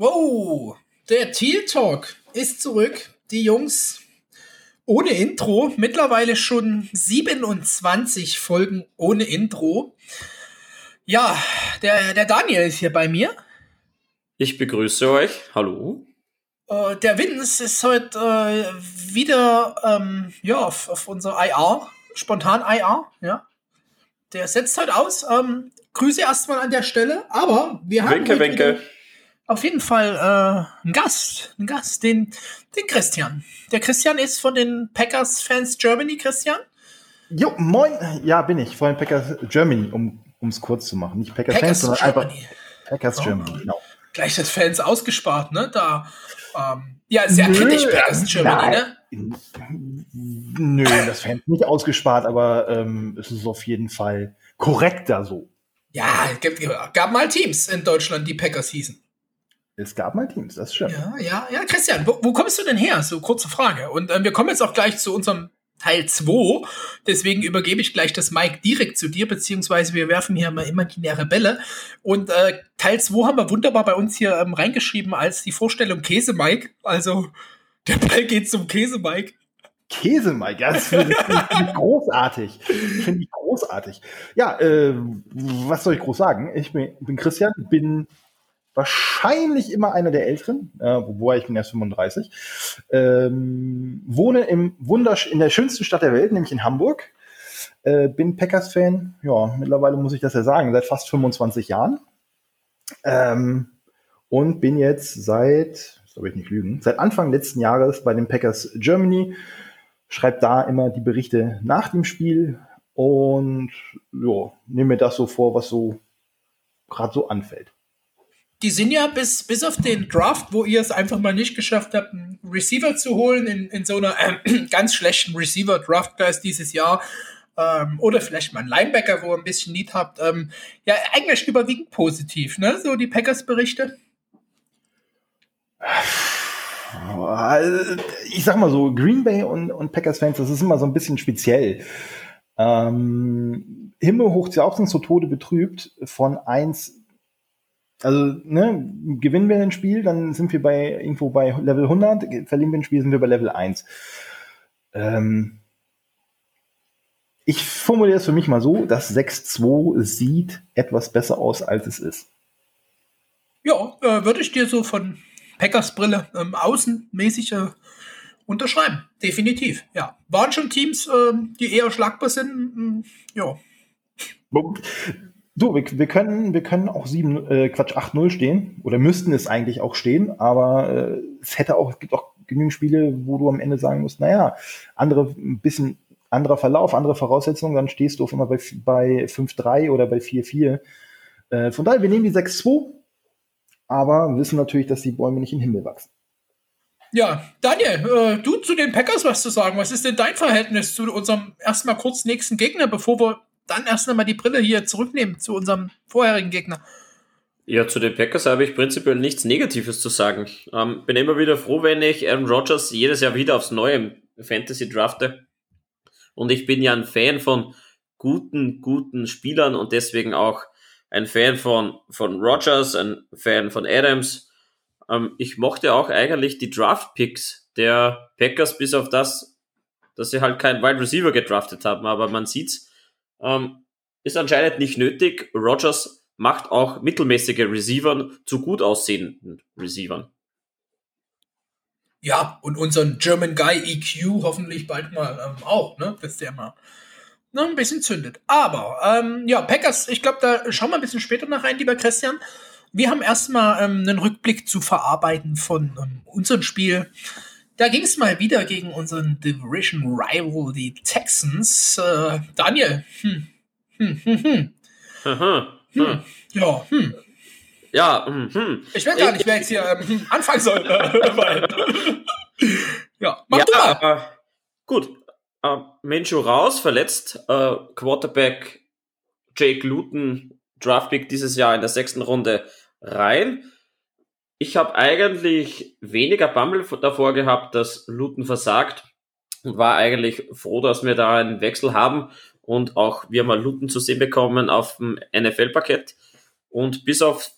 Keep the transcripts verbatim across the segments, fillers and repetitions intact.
Wow, der Teal Talk ist zurück. Die Jungs ohne Intro. Mittlerweile schon siebenundzwanzig Folgen ohne Intro. Ja, der, der Daniel ist hier bei mir. Ich begrüße euch. Hallo. Äh, der Vince ist heute äh, wieder ähm, ja, auf, auf unser I R, spontan I R. Ja. Der setzt heute aus. Ähm, Grüße erstmal an der Stelle. Aber wir haben Winke, winke. auf jeden Fall äh, einen Gast. Einen Gast, den, den Christian. Der Christian ist von den Packers Fans Germany, Christian. Jo, moin. Ja, bin ich. Von den Packers Germany, um es kurz zu machen. Nicht Packers, Packers Fans, sondern Germany. einfach Packers oh. Germany, genau. Gleich das Fans ausgespart, ne? Da, ähm, ja, sehr Nö, kritisch Packers Germany, nein. ne? Nö, das Fans nicht ausgespart, aber ähm, es ist auf jeden Fall korrekter so. Ja, es gab, gab mal Teams in Deutschland, die Packers hießen. Es gab mal Teams, das stimmt. Ja, ja, ja, Christian, wo, wo kommst du denn her? So, kurze Frage. Und ähm, wir kommen jetzt auch gleich zu unserem Teil zwei. Deswegen übergebe ich gleich das Mic direkt zu dir, beziehungsweise wir werfen hier mal imaginäre Bälle. Und äh, Teil zwei haben wir wunderbar bei uns hier ähm, reingeschrieben als die Vorstellung Käse-Mike. Also, der Ball geht zum Käse-Mike. Käse-Mike, ja, das finde ich, find ich großartig. Finde ich großartig. Ja, äh, was soll ich groß sagen? Ich bin, bin Christian, bin wahrscheinlich immer einer der Älteren, äh, wobei ich bin erst fünfunddreißig. Ähm, wohne im Wundersch- in der schönsten Stadt der Welt, nämlich in Hamburg. Äh, bin Packers-Fan, ja, mittlerweile muss ich das ja sagen, seit fast fünfundzwanzig Jahren. Ähm, und bin jetzt seit, das soll ich nicht lügen, seit Anfang letzten Jahres bei den Packers Germany. Schreibe da immer die Berichte nach dem Spiel und ja, nehme mir das so vor, was so gerade so anfällt. Die sind ja bis, bis auf den Draft, wo ihr es einfach mal nicht geschafft habt, einen Receiver zu holen, in, in so einer äh, ganz schlechten Receiver-Draft-Class dieses Jahr, ähm, oder vielleicht mal einen Linebacker, wo ihr ein bisschen Need habt, ähm, ja, eigentlich überwiegend positiv, ne, so die Packers-Berichte? Ich sag mal so, Green Bay und, und Packers-Fans, das ist immer so ein bisschen speziell. Ähm, Himmelhoch Jauchzen zu Tode betrübt von eins. Also, ne, gewinnen wir ein Spiel, dann sind wir bei irgendwo bei Level hundert, verlieren wir ein Spiel, sind wir bei Level eins. Ähm, ich formuliere es für mich mal so, das sechs zwei sieht etwas besser aus, als es ist. Ja, äh, würde ich dir so von Packers Brille ähm, außenmäßig äh, unterschreiben. Definitiv, ja. Waren schon Teams, äh, die eher schlagbar sind, mh, ja. Du, wir, wir können, wir können auch sieben, äh, Quatsch, acht null stehen, oder müssten es eigentlich auch stehen, aber äh, es hätte auch, es gibt auch genügend Spiele, wo du am Ende sagen musst, naja, andere, ein bisschen anderer Verlauf, andere Voraussetzungen, dann stehst du auf einmal bei, bei fünf drei oder bei vier vier. Äh, von daher, wir nehmen die sechs zwei, aber wissen natürlich, dass die Bäume nicht in den Himmel wachsen. Ja, Daniel, äh, du zu den Packers was zu sagen. Was ist denn dein Verhältnis zu unserem erstmal kurz nächsten Gegner, bevor wir dann erst einmal die Brille hier zurücknehmen zu unserem vorherigen Gegner? Ja, zu den Packers habe ich prinzipiell nichts Negatives zu sagen. Ähm, bin immer wieder froh, wenn ich Aaron Rodgers jedes Jahr wieder aufs Neue im Fantasy drafte. Und ich bin ja ein Fan von guten, guten Spielern und deswegen auch ein Fan von, von Rodgers, ein Fan von Adams. Ähm, ich mochte auch eigentlich die Draft-Picks der Packers, bis auf das, dass sie halt keinen Wide Receiver gedraftet haben. Aber man sieht's, ähm, ist anscheinend nicht nötig. Rodgers macht auch mittelmäßige Receivern zu gut aussehenden Receivern. Ja, und unseren German Guy E Q hoffentlich bald mal ähm, auch, ne, dass der mal ne, ein bisschen zündet. Aber, ähm, ja, Packers, ich glaube, da schauen wir ein bisschen später nach rein, lieber Christian. Wir haben erstmal ähm, einen Rückblick zu verarbeiten von ähm, unserem Spiel. Da ging es mal wieder gegen unseren Division Rival, die Texans. Äh, Daniel, hm, hm, hm, hm. Aha, hm. hm. Ja, hm. Ja, hm, hm. Ich weiß gar nicht, wer jetzt hier ähm, anfangen soll. Weil, ja, mach ja, du mal. Äh, gut, äh, Minshew raus, verletzt. Äh, Quarterback Jake Luton, Draftpick dieses Jahr in der sechsten Runde rein. Ich habe eigentlich weniger Bammel davor gehabt, dass Luton versagt und war eigentlich froh, dass wir da einen Wechsel haben und auch wir mal Luton zu sehen bekommen auf dem N F L-Parkett. Und bis auf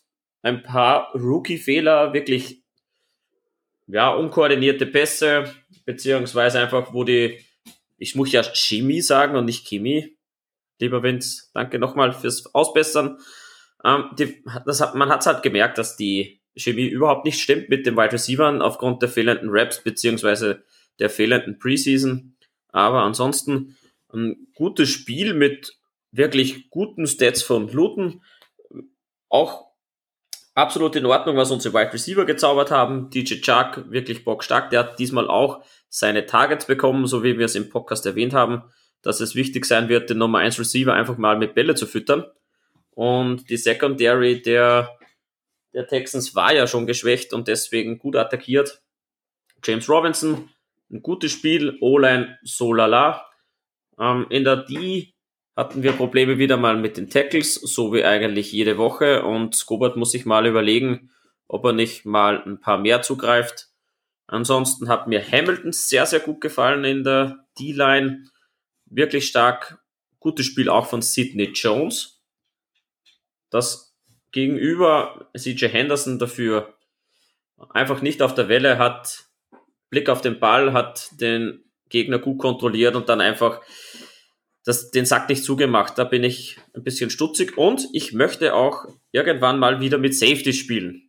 ein paar Rookie-Fehler, wirklich ja, unkoordinierte Pässe, beziehungsweise einfach, wo die, ich muss ja Chemie sagen und nicht Chemie, lieber Vince, danke nochmal fürs Ausbessern. Ähm, die, das hat, man hat es halt gemerkt, dass die Chemie überhaupt nicht stimmt mit den Wide Receivers aufgrund der fehlenden Reps, beziehungsweise der fehlenden Preseason. Aber ansonsten ein gutes Spiel mit wirklich guten Stats von Luton. Auch absolut in Ordnung, was unsere Wide Receiver gezaubert haben. D J Chark, wirklich bockstark. Der hat diesmal auch seine Targets bekommen, so wie wir es im Podcast erwähnt haben, dass es wichtig sein wird, den Nummer eins Receiver einfach mal mit Bälle zu füttern. Und die Secondary der, der Texans war ja schon geschwächt und deswegen gut attackiert. James Robinson, ein gutes Spiel. O-Line, so lala. Ähm, in der D hatten wir Probleme wieder mal mit den Tackles, so wie eigentlich jede Woche. Und Scobart muss sich mal überlegen, ob er nicht mal ein paar mehr zugreift. Ansonsten hat mir Hamilton sehr, sehr gut gefallen in der D-Line. Wirklich stark. Gutes Spiel auch von Sidney Jones. Das gegenüber C J Henderson dafür einfach nicht auf der Welle, hat Blick auf den Ball, hat den Gegner gut kontrolliert und dann einfach das, den Sack nicht zugemacht. Da bin ich ein bisschen stutzig und ich möchte auch irgendwann mal wieder mit Safety spielen.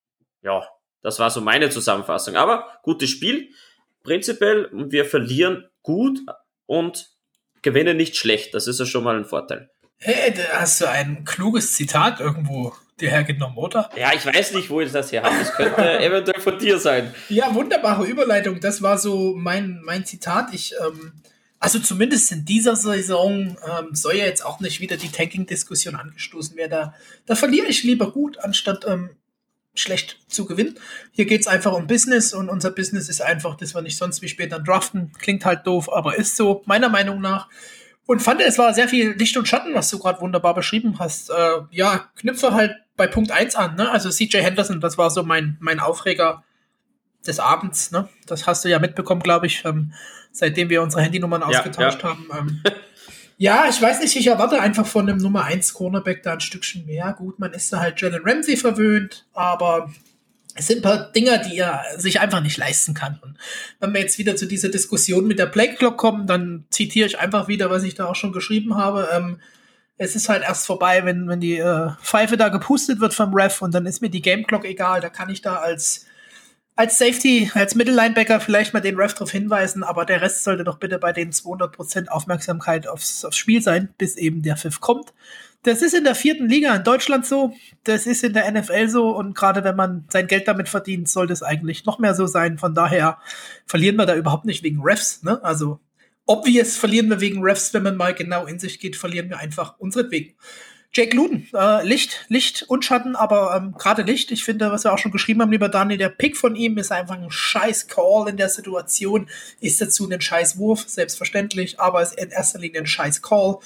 Ja, das war so meine Zusammenfassung. Aber gutes Spiel, prinzipiell, und wir verlieren gut und gewinnen nicht schlecht. Das ist ja schon mal ein Vorteil. Hey, da hast du ein kluges Zitat irgendwo dir hergenommen, oder? Ja, ich weiß nicht, wo ich das her habe. Das könnte eventuell von dir sein. Ja, wunderbare Überleitung. Das war so mein, mein Zitat. Ich, ähm, also zumindest in dieser Saison ähm, soll ja jetzt auch nicht wieder die Tanking-Diskussion angestoßen werden. Da, da verliere ich lieber gut, anstatt ähm, schlecht zu gewinnen. Hier geht es einfach um Business und unser Business ist einfach, dass wir nicht sonst wie später draften. Klingt halt doof, aber ist so, meiner Meinung nach. Und fand, es war sehr viel Licht und Schatten, was du gerade wunderbar beschrieben hast. Äh, ja, knüpfe halt bei Punkt eins an, ne? Also C J Henderson, das war so mein, mein Aufreger des Abends, ne? Das hast du ja mitbekommen, glaube ich, ähm, seitdem wir unsere Handynummern Ja, ausgetauscht ja. haben. Ähm, ja, ich weiß nicht, ich erwarte einfach von einem Nummer eins Cornerback da ein Stückchen mehr. Gut, man ist da halt Jalen Ramsey verwöhnt, aber es sind ein paar Dinger, die er sich einfach nicht leisten kann. Und wenn wir jetzt wieder zu dieser Diskussion mit der Playclock kommen, dann zitiere ich einfach wieder, was ich da auch schon geschrieben habe. Ähm, es ist halt erst vorbei, wenn, wenn die äh, Pfeife da gepustet wird vom Ref und dann ist mir die Gameclock egal. Da kann ich da als, als Safety, als Mittellinebacker vielleicht mal den Ref drauf hinweisen, aber der Rest sollte doch bitte bei den zweihundert Prozent Aufmerksamkeit aufs, aufs Spiel sein, bis eben der Pfiff kommt. Das ist in der vierten Liga in Deutschland so, das ist in der N F L so und gerade wenn man sein Geld damit verdient, sollte es eigentlich noch mehr so sein. Von daher verlieren wir da überhaupt nicht wegen Refs, ne? Also obvious verlieren wir wegen Refs, wenn man mal genau in sich geht, verlieren wir einfach unseretwegen. Jake Luton, äh, Licht, Licht und Schatten, aber ähm, gerade Licht. Ich finde, was wir auch schon geschrieben haben, lieber Daniel, der Pick von ihm ist einfach ein scheiß Call in der Situation, ist dazu ein scheiß Wurf, selbstverständlich, aber ist in erster Linie ein scheiß Call.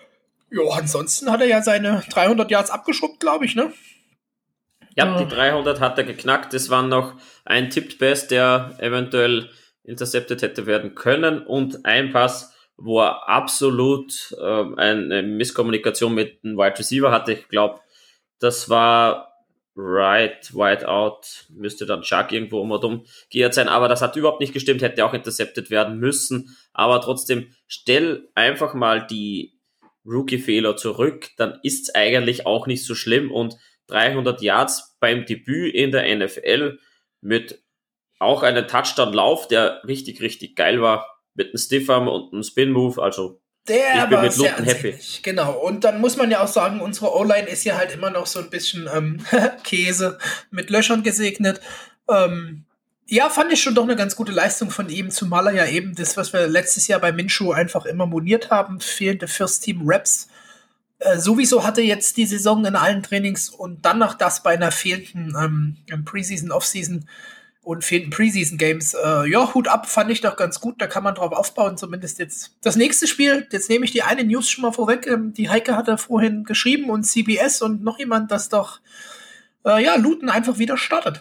Ja, ansonsten hat er ja seine dreihundert Yards abgeschrubbt, glaube ich, ne? Ja, Äh. die dreihundert hat er geknackt. Es war noch ein Tipped Pass, der eventuell intercepted hätte werden können und ein Pass, wo er absolut äh, eine Misskommunikation mit einem Wide Receiver hatte. Ich glaube, das war right, wide out, müsste dann Chuck irgendwo um und um geirrt sein, aber das hat überhaupt nicht gestimmt, hätte auch intercepted werden müssen. Aber trotzdem, stell einfach mal die Rookie-Fehler zurück, dann ist's eigentlich auch nicht so schlimm und dreihundert Yards beim Debüt in der N F L mit auch einem Touchdown-Lauf, der richtig, richtig geil war, mit einem Stiffarm und einem Spin-Move, also Der ich bin war mit sehr Luton happy. ansehnlich. Genau. Und dann muss man ja auch sagen, unsere O-Line ist ja halt immer noch so ein bisschen ähm, Käse mit Löchern gesegnet. Ähm, ja, fand ich schon doch eine ganz gute Leistung von ihm, zumal er ja eben das, was wir letztes Jahr bei Minshew einfach immer moniert haben, fehlende First-Team-Raps. Äh, sowieso hatte jetzt die Saison in allen Trainings und dann noch das bei einer fehlenden ähm, Preseason, Offseason und fehlenden Preseason-Games. Äh, ja, Hut ab, fand ich doch ganz gut. Da kann man drauf aufbauen, zumindest jetzt. Das nächste Spiel, jetzt nehme ich die eine News schon mal vorweg. Ähm, die Heike hatte vorhin geschrieben und C B S und noch jemand, dass doch äh, ja, Luton einfach wieder startet.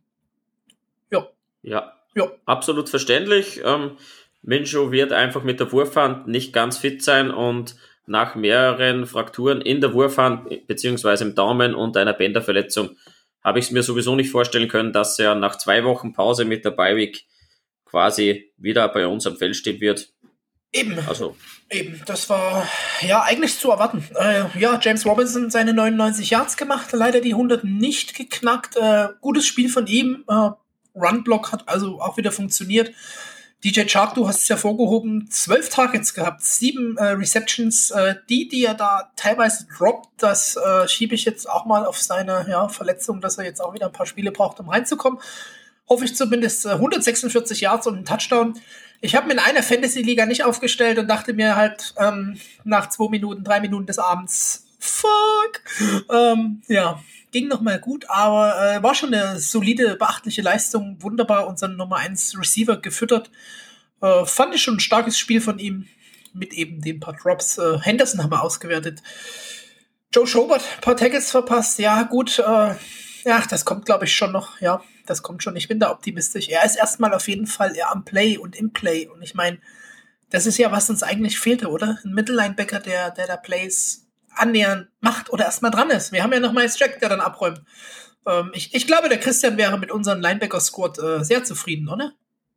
Ja. Ja, Ja. absolut verständlich. Ähm, Minshew wird einfach mit der Wurfhand nicht ganz fit sein und nach mehreren Frakturen in der Wurfhand beziehungsweise im Daumen und einer Bänderverletzung habe ich es mir sowieso nicht vorstellen können, dass er nach zwei Wochen Pause mit der Bye-Week quasi wieder bei uns am Feld stehen wird. Eben, also eben, das war ja eigentlich zu erwarten. Äh, ja, James Robinson seine neunundneunzig Yards gemacht, leider die hundert nicht geknackt. Äh, gutes Spiel von ihm. Äh, Run-Block hat also auch wieder funktioniert. D J Chark, du hast es ja vorgehoben, zwölf Targets gehabt, sieben äh, Receptions. Äh, die, die er da teilweise droppt, das äh, schiebe ich jetzt auch mal auf seine ja, Verletzung, dass er jetzt auch wieder ein paar Spiele braucht, um reinzukommen. Hoffe ich zumindest äh, hundertsechsundvierzig Yards und einen Touchdown. Ich habe mir in einer Fantasy-Liga nicht aufgestellt und dachte mir halt ähm, nach zwei Minuten, drei Minuten des Abends, fuck, ähm, ja, ging nochmal gut, aber äh, war schon eine solide, beachtliche Leistung, wunderbar unseren Nummer eins Receiver gefüttert. Äh, fand ich schon ein starkes Spiel von ihm, mit eben den paar Drops. Äh, Henderson haben wir ausgewertet. Joe Schobert, paar Tackles verpasst, ja gut, äh, ja, das kommt glaube ich schon noch, ja. Das kommt schon, ich bin da optimistisch. Er ist erstmal auf jeden Fall eher am Play und im Play. Und ich meine, das ist ja, was uns eigentlich fehlte, oder? Ein Mittellinebacker, der, der da Plays annähernd macht oder erstmal dran ist. Wir haben ja noch Miles Jack, der dann abräumt. Ähm, ich, ich glaube, der Christian wäre mit unserem Linebacker-Squad äh, sehr zufrieden, oder?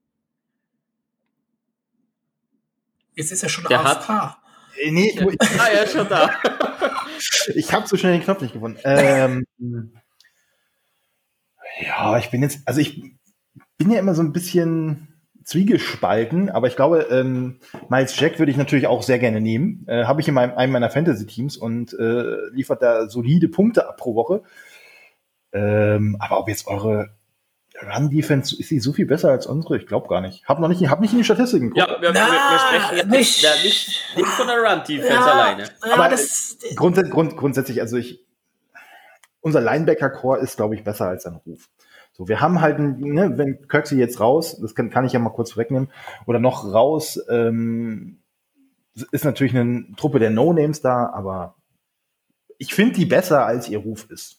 Jetzt ist er schon der A F K. Hat, nee, ich, ich, ah, er ist schon da. Ich habe so schnell den Knopf nicht gefunden. Ähm, ja, ich bin jetzt, also ich bin ja immer so ein bisschen zwiegespalten, aber ich glaube, ähm, Miles Jack würde ich natürlich auch sehr gerne nehmen. Äh, Habe ich in meinem, einem meiner Fantasy-Teams und äh, liefert da solide Punkte ab pro Woche. Ähm, aber ob jetzt eure Run-Defense, ist sie so viel besser als unsere? Ich glaube gar nicht. Hab noch nicht, hab nicht in die Statistiken geguckt. Ja, wir, Na, wir, wir sprechen jetzt nicht, ja, nicht, nicht von der Run-Defense ja, alleine. Ja, aber das, grundsätzlich, grund, grundsätzlich, also ich, unser Linebacker-Core ist, glaube ich, besser als sein Ruf. So, wir haben halt, ne, wenn Kirksey jetzt raus, das kann, kann ich ja mal kurz wegnehmen, oder noch raus, ähm, ist natürlich eine Truppe der No-Names da, aber ich finde die besser, als ihr Ruf ist.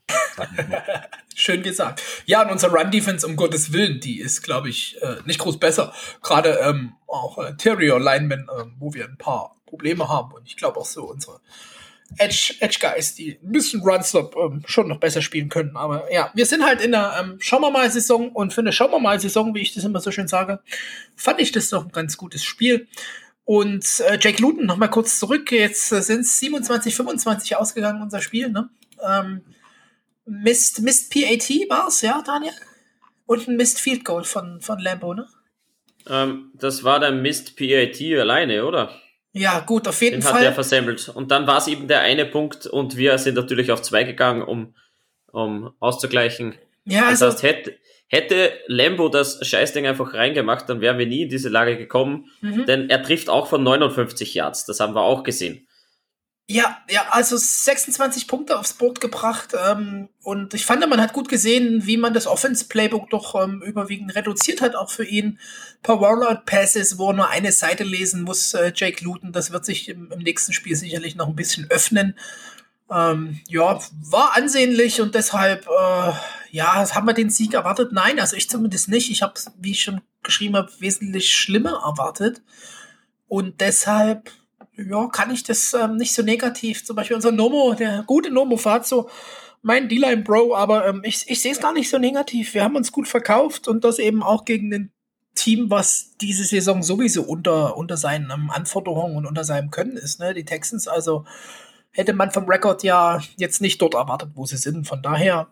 Schön gesagt. Ja, und unsere Run-Defense, um Gottes Willen, die ist, glaube ich, äh, nicht groß besser. Gerade ähm, auch äh, Terrier-Linemen, äh, wo wir ein paar Probleme haben. Und ich glaube auch so unsere Edge, Edge Guys, die ein bisschen Runstop ähm, schon noch besser spielen können. Aber ja, wir sind halt in der ähm, Schauen wir mal Saison und für eine Schauen wir mal Saison, wie ich das immer so schön sage, fand ich das doch ein ganz gutes Spiel. Und äh, Jake Luton, noch mal kurz zurück, jetzt äh, sind es siebenundzwanzig fünfundzwanzig ausgegangen, unser Spiel, ne? Ähm, Mist, Mist P A T war's, ja, Daniel? Und ein Mist Field Goal von, von Lambo, ne? Ähm, das war der Mist P A T alleine, oder? Ja, gut, auf jeden Den Fall. Den hat er versemmelt. Und dann war es eben der eine Punkt und wir sind natürlich auf zwei gegangen, um, um auszugleichen. Ja, das also, heißt, hätte, hätte Lambo das Scheißding einfach reingemacht, dann wären wir nie in diese Lage gekommen. Mhm. Denn er trifft auch von neunundfünfzig Yards. Das haben wir auch gesehen. Ja, ja, also sechsundzwanzig Punkte aufs Board gebracht. Ähm, und ich fand, man hat gut gesehen, wie man das Offense-Playbook doch ähm, überwiegend reduziert hat, auch für ihn. Ein paar Rollout-Passes, wo er nur eine Seite lesen muss, äh, Jake Luton. Das wird sich im, im nächsten Spiel sicherlich noch ein bisschen öffnen. Ähm, ja, war ansehnlich und deshalb, äh, ja, haben wir den Sieg erwartet? Nein, also ich zumindest nicht. Ich habe, wie ich schon geschrieben habe, wesentlich schlimmer erwartet. Und deshalb... ja, kann ich das ähm, nicht so negativ. Zum Beispiel unser Nomo, der gute Nomo fährt so mein D-Line-Bro, aber ähm, ich, ich sehe es gar nicht so negativ. Wir haben uns gut verkauft und das eben auch gegen ein Team, was diese Saison sowieso unter, unter seinen ähm, Anforderungen und unter seinem Können ist, ne? Die Texans, also hätte man vom Rekord ja jetzt nicht dort erwartet, wo sie sind. Von daher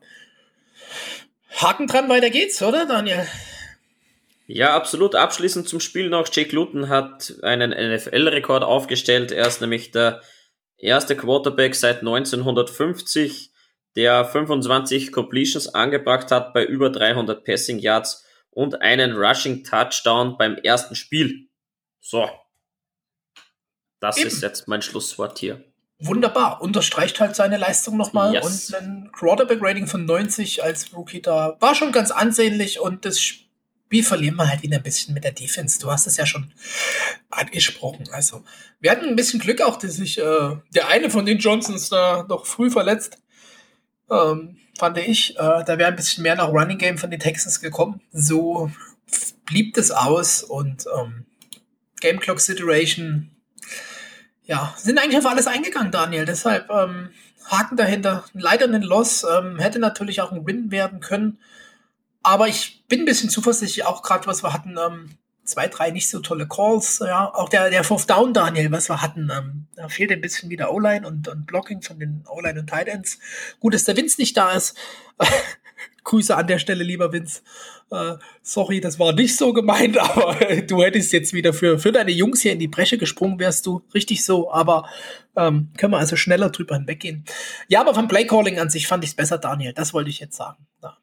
Haken dran, weiter geht's, oder Daniel? Ja, absolut. Abschließend zum Spiel noch. Jake Luton hat einen N F L-Rekord aufgestellt. Er ist nämlich der erste Quarterback seit neunzehnhundertfünfzig, der fünfundzwanzig Completions angebracht hat bei über dreihundert Passing Yards und einen Rushing Touchdown beim ersten Spiel. So. Das Eben. ist jetzt mein Schlusswort hier. Wunderbar. Unterstreicht halt seine Leistung nochmal. Yes. Und ein Quarterback-Rating von neunzig als Rookie da war schon ganz ansehnlich und das Spiel Wie verlieren wir halt wieder ein bisschen mit der Defense. Du hast es ja schon angesprochen. Also, wir hatten ein bisschen Glück auch, dass sich äh, der eine von den Johnsons da doch früh verletzt. Ähm, fand ich. Äh, da wäre ein bisschen mehr nach Running Game von den Texans gekommen. So blieb es aus und ähm, Game Clock Situation. Ja, sind eigentlich auf alles eingegangen, Daniel. Deshalb ähm, Haken dahinter. Leider ein Loss. Ähm, hätte natürlich auch ein Win werden können. Aber ich bin ein bisschen zuversichtlich, auch gerade was wir hatten. Ähm, zwei, drei nicht so tolle Calls. Ja, auch der, der Fourth Down, Daniel, was wir hatten. Ähm, da fehlt ein bisschen wieder O-Line und, und Blocking von den O-Line und Tight Ends. Gut, dass der Vince nicht da ist. Grüße an der Stelle, lieber Vince. Äh, sorry, das war nicht so gemeint, aber du hättest jetzt wieder für, für deine Jungs hier in die Bresche gesprungen, wärst du richtig so, aber ähm, können wir also schneller drüber hinweggehen. Ja, aber vom Playcalling an sich fand ich es besser, Daniel, das wollte ich jetzt sagen. Ja,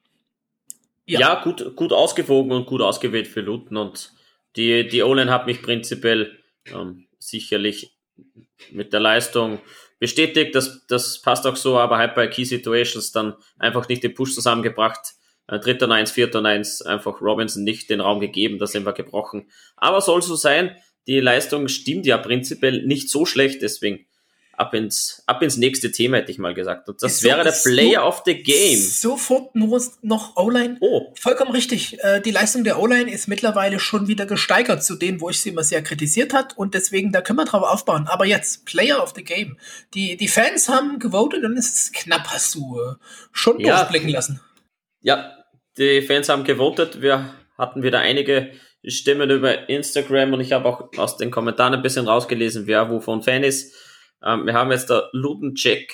ja. ja gut, gut ausgewogen und gut ausgewählt für Luton und die, die O-Line hat mich prinzipiell ähm, sicherlich mit der Leistung bestätigt, das, das passt auch so, aber halt bei Key Situations dann einfach nicht den Push zusammengebracht. Dritter und eins, vierter und eins, einfach Robinson nicht den Raum gegeben, da sind wir gebrochen. Aber soll so sein, die Leistung stimmt ja prinzipiell nicht so schlecht, deswegen ab ins, ab ins nächste Thema, hätte ich mal gesagt. Und das ist wäre so, der Player so, of the Game. Sofort nur noch O-Line. Oh. Vollkommen richtig. Äh, die Leistung der O-Line ist mittlerweile schon wieder gesteigert zu denen, wo ich sie immer sehr kritisiert hat und deswegen, da können wir drauf aufbauen. Aber jetzt, Player of the Game. Die, die Fans haben gewotet und es ist knapp, hast du äh, schon ja. durchblicken lassen. Ja, die Fans haben gewotet. Wir hatten wieder einige Stimmen über Instagram und ich habe auch aus den Kommentaren ein bisschen rausgelesen, wer wovon Fan ist. Ähm, wir haben jetzt da Luton, Jack,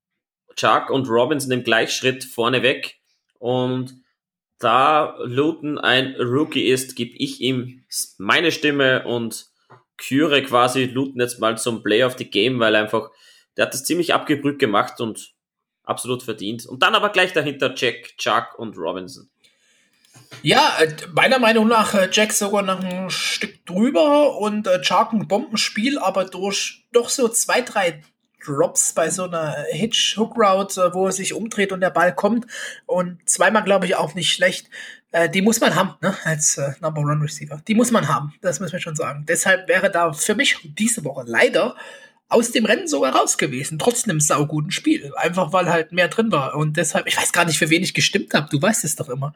Chuck und Robinson im Gleichschritt vorneweg. Und da Luton ein Rookie ist, gebe ich ihm meine Stimme und küre quasi Luton jetzt mal zum Player of the Game, weil einfach, der hat das ziemlich abgebrüht gemacht und absolut verdient. Und dann aber gleich dahinter Jack, Chuck und Robinson. Ja, meiner Meinung nach Jack sogar noch ein Stück drüber und äh, Chuck ein Bombenspiel, aber durch doch so zwei, drei Drops bei so einer Hitch-Hook-Route, wo er sich umdreht und der Ball kommt und zweimal, glaube ich, auch nicht schlecht. Äh, die muss man haben, ne, als äh, Number-One-Receiver. Die muss man haben, das müssen wir schon sagen. Deshalb wäre da für mich diese Woche leider aus dem Rennen sogar raus gewesen, trotz einem sauguten Spiel. Einfach, weil halt mehr drin war. Und deshalb, ich weiß gar nicht, für wen ich gestimmt habe. Du weißt es doch immer.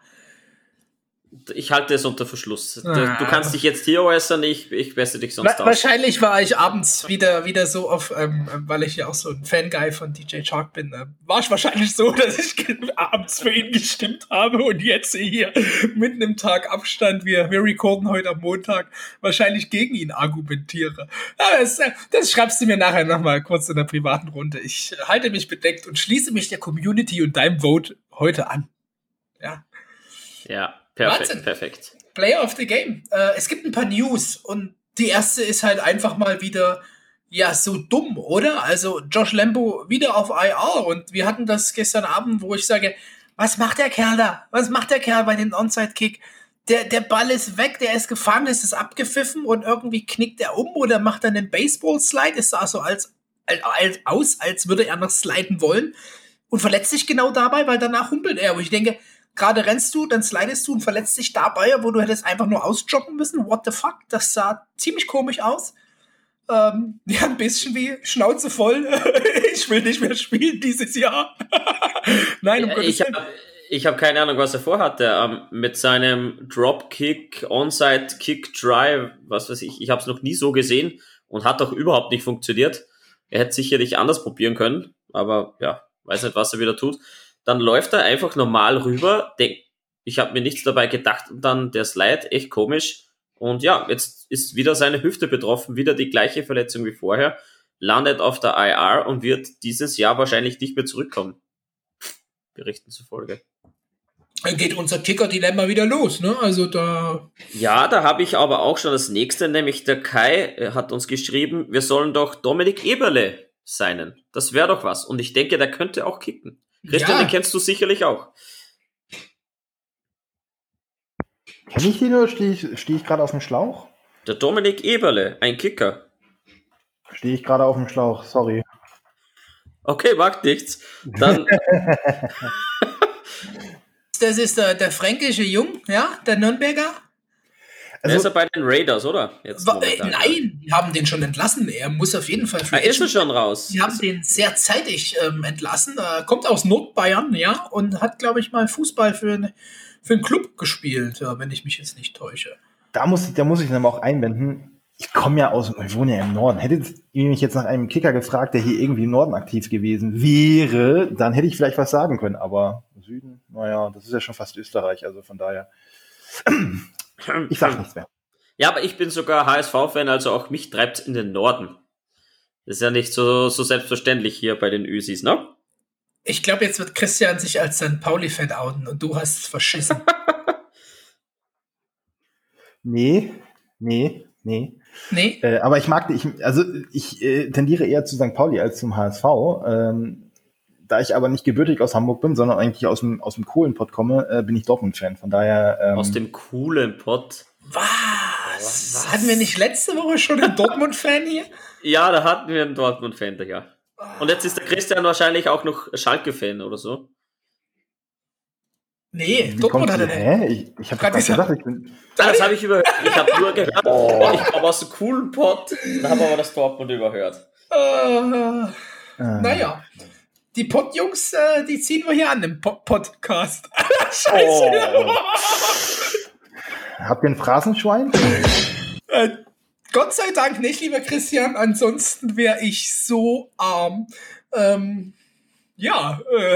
Ich halte es unter Verschluss. Du, ah. du kannst dich jetzt hier äußern, ich, ich besse dich sonst Wa- aus. Wahrscheinlich war ich abends wieder, wieder so auf, ähm, weil ich ja auch so ein Fanguy von D J Chark bin, äh, war ich wahrscheinlich so, dass ich abends für ihn gestimmt habe und jetzt hier mitten im Tag Abstand, wir, wir recorden heute am Montag, wahrscheinlich gegen ihn argumentiere. Aber das, das schreibst du mir nachher nochmal kurz in der privaten Runde. Ich halte mich bedeckt und schließe mich der Community und deinem Vote heute an. Ja. Ja. Perfekt, Wahnsinn. perfekt. Player of the Game. Äh, es gibt ein paar News und die erste ist halt einfach mal wieder, ja, so dumm, oder? Also Josh Lambo wieder auf I R und wir hatten das gestern Abend, wo ich sage, was macht der Kerl da? Was macht der Kerl bei dem Onside-Kick? Der, der Ball ist weg, der ist gefangen, es ist abgepfiffen und irgendwie knickt er um oder macht dann einen Baseball-Slide. Es sah so als, als, aus, als würde er noch sliden wollen und verletzt sich genau dabei, weil danach humpelt er. Wo ich denke, gerade rennst du, dann slidest du und verletzt dich dabei, wo du hättest einfach nur ausjoggen müssen. What the fuck? Das sah ziemlich komisch aus. Ähm, ja, ein bisschen wie Schnauze voll. Ich will nicht mehr spielen dieses Jahr. Nein, um ja, Gottes ich habe ich hab keine Ahnung, was er vorhatte. Ähm, mit seinem Dropkick, Onside Kick Drive, was weiß ich. Ich habe es noch nie so gesehen und hat auch überhaupt nicht funktioniert. Er hätte sicherlich anders probieren können, aber ja, weiß nicht, was er wieder tut. Dann läuft er einfach normal rüber. Denk, ich habe mir nichts dabei gedacht und dann der Slide, echt komisch. Und ja, jetzt ist wieder seine Hüfte betroffen, wieder die gleiche Verletzung wie vorher, landet auf der I R und wird dieses Jahr wahrscheinlich nicht mehr zurückkommen. Berichten zufolge. Dann geht unser Kicker-Dilemma wieder los, ne? Also da. Ja, da habe ich aber auch schon das nächste, nämlich der Kai hat uns geschrieben, wir sollen doch Dominik Eberle signen. Das wäre doch was. Und ich denke, der könnte auch kicken. Christian, Ja. den kennst du sicherlich auch. Kenn ich den oder stehe ich, steh ich gerade auf dem Schlauch? Der Dominik Eberle, ein Kicker. Stehe ich gerade auf dem Schlauch, sorry. Okay, macht nichts. Dann, Das ist der, der fränkische Jung, ja, der Nürnberger. der ist Also, er bei den Raiders, oder? Jetzt Wa- äh, momentan. nein, die haben den schon entlassen. Er muss auf jeden Fall Ah, Free ist er Agent- schon raus? Die haben den sehr zeitig ähm, entlassen. Er kommt aus Nordbayern, ja, und hat, glaube ich, mal Fußball für, eine, für einen Club gespielt, ja, wenn ich mich jetzt nicht täusche. da muss, da muss ich dann aber auch einwenden. ich komme ja aus, ich wohne ja im Norden. Hätte ihr mich jetzt nach einem Kicker gefragt, der hier irgendwie im Norden aktiv gewesen wäre, dann hätte ich vielleicht was sagen können. Aber Süden, naja, das ist ja schon fast Österreich, also von daher, ich sag nichts mehr. Ja, aber ich bin sogar H S V-Fan, also auch mich treibt's in den Norden. Das ist ja nicht so, so selbstverständlich hier bei den Ösis, ne? Ich glaube, jetzt wird Christian sich als Sankt Pauli-Fan outen und du hast es verschissen. Nee, nee, nee. Nee? Äh, aber ich mag, ich, also ich äh, tendiere eher zu Sankt Pauli als zum H S V. Ähm, da ich aber nicht gebürtig aus Hamburg bin, sondern eigentlich aus dem, aus dem Kohlenpott komme, äh, bin ich Dortmund-Fan. Von daher. Ähm, aus dem coolen Pott. Was? Was? Hatten wir nicht letzte Woche schon einen Dortmund-Fan hier? Ja, da hatten wir einen Dortmund-Fan, ja. Und jetzt ist der Christian wahrscheinlich auch noch Schalke-Fan oder so. Nee, Dortmund hat er nicht. Hä? Ich, ich habe gerade gesagt, ich bin. Das habe ich überhört. Ich habe nur gehört, oh. ich komme aus dem coolen Pott, dann habe aber das Dortmund überhört. Uh, äh. Naja. Die Pott-Jungs, äh, die ziehen wir hier an im Pod- Podcast. Scheiße. Oh. Habt ihr ein Phrasenschwein? äh, Gott sei Dank nicht, lieber Christian. Ansonsten wäre ich so arm. Ähm, ja, äh,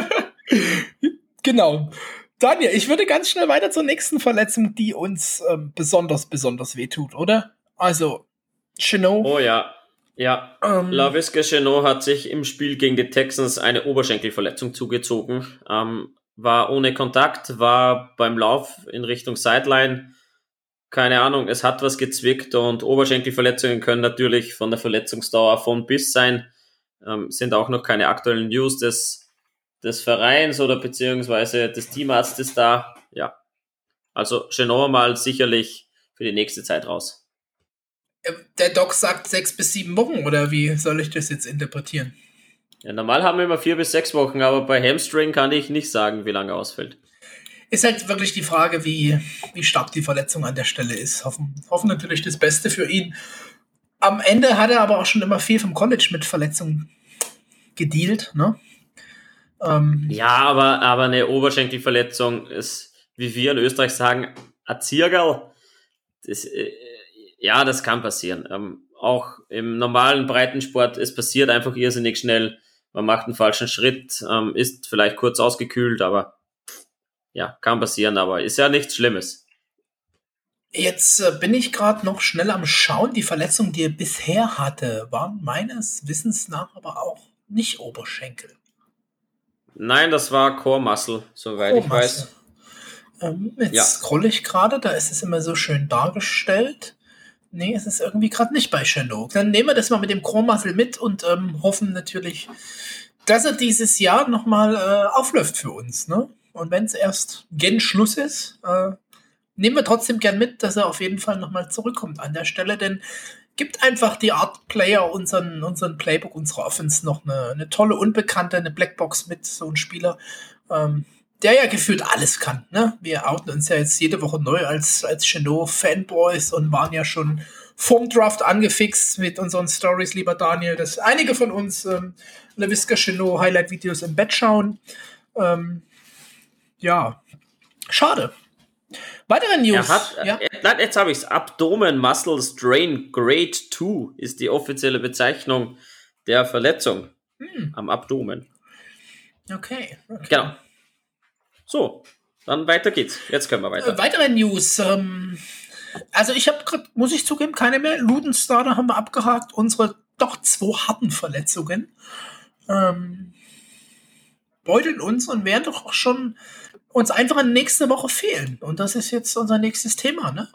genau. Daniel, ich würde ganz schnell weiter zur nächsten Verletzung, die uns ähm, besonders, besonders wehtut, oder? Also, Chenot. Oh ja, ja. Ähm, Laviska Chenot hat sich im Spiel gegen die Texans eine Oberschenkelverletzung zugezogen. Ähm, war ohne Kontakt, war beim Lauf in Richtung Sideline. Keine Ahnung, es hat was gezwickt und Oberschenkelverletzungen können natürlich von der Verletzungsdauer von bis sein. Ähm, sind auch noch keine aktuellen News des des Vereins oder beziehungsweise des Teamarztes da. Ja, also Chenot mal sicherlich für die nächste Zeit raus. Der Doc sagt sechs bis sieben Wochen, oder wie soll ich das jetzt interpretieren? Ja, normal haben wir immer vier bis sechs Wochen, aber bei Hamstring kann ich nicht sagen, wie lange er ausfällt. Ist halt wirklich die Frage, wie, wie stark die Verletzung an der Stelle ist. Hoffen, hoffen natürlich das Beste für ihn. Am Ende hat er aber auch schon immer viel vom College mit Verletzungen gedealt, ne? Ähm, ja, aber, aber eine Oberschenkelverletzung ist, wie wir in Österreich sagen, ein Ziergerl. Das, äh, ja, das kann passieren. Ähm, auch im normalen Breitensport, es passiert einfach irrsinnig schnell. Man macht einen falschen Schritt, ähm, ist vielleicht kurz ausgekühlt, aber ja, kann passieren, aber ist ja nichts Schlimmes. Jetzt äh, bin ich gerade noch schnell am Schauen. Die Verletzungen, die er bisher hatte, waren meines Wissens nach aber auch nicht Oberschenkel. Nein, das war Core Muscle, soweit Core ich Muscle. weiß. Ähm, jetzt ja. scrolle ich gerade, da ist es immer so schön dargestellt. Nee, es ist irgendwie gerade nicht bei Chenot. Dann nehmen wir das mal mit dem Core Muscle mit und ähm, hoffen natürlich, dass er dieses Jahr nochmal äh, aufläuft für uns. Ne? Und wenn es erst gen Schluss ist, äh, nehmen wir trotzdem gern mit, dass er auf jeden Fall nochmal zurückkommt an der Stelle, denn gibt einfach die Art Player unseren, unseren Playbook, unserer Offense noch eine, eine tolle Unbekannte, eine Blackbox mit so einem Spieler, ähm, der ja gefühlt alles kann. Ne? Wir outen uns ja jetzt jede Woche neu als, als Chenot-Fanboys und waren ja schon vorm Draft angefixt mit unseren Stories, lieber Daniel, dass einige von uns ähm, Laviska Chenot Highlight-Videos im Bett schauen. Ähm, ja, schade. Weitere News. Er hat, ja? er, jetzt habe ich es. Abdomen Muscle Strain Grade zwei ist die offizielle Bezeichnung der Verletzung hm. am Abdomen. Okay, okay. Genau. So, dann weiter geht's. Jetzt können wir weiter. Äh, weitere News. Ähm, also ich habe gerade, muss ich zugeben, keine mehr. Ludenstarter haben wir abgehakt. Unsere doch zwei harten Verletzungen ähm, beuteln uns und werden doch auch schon uns einfach nächste Woche fehlen. Und das ist jetzt unser nächstes Thema, ne?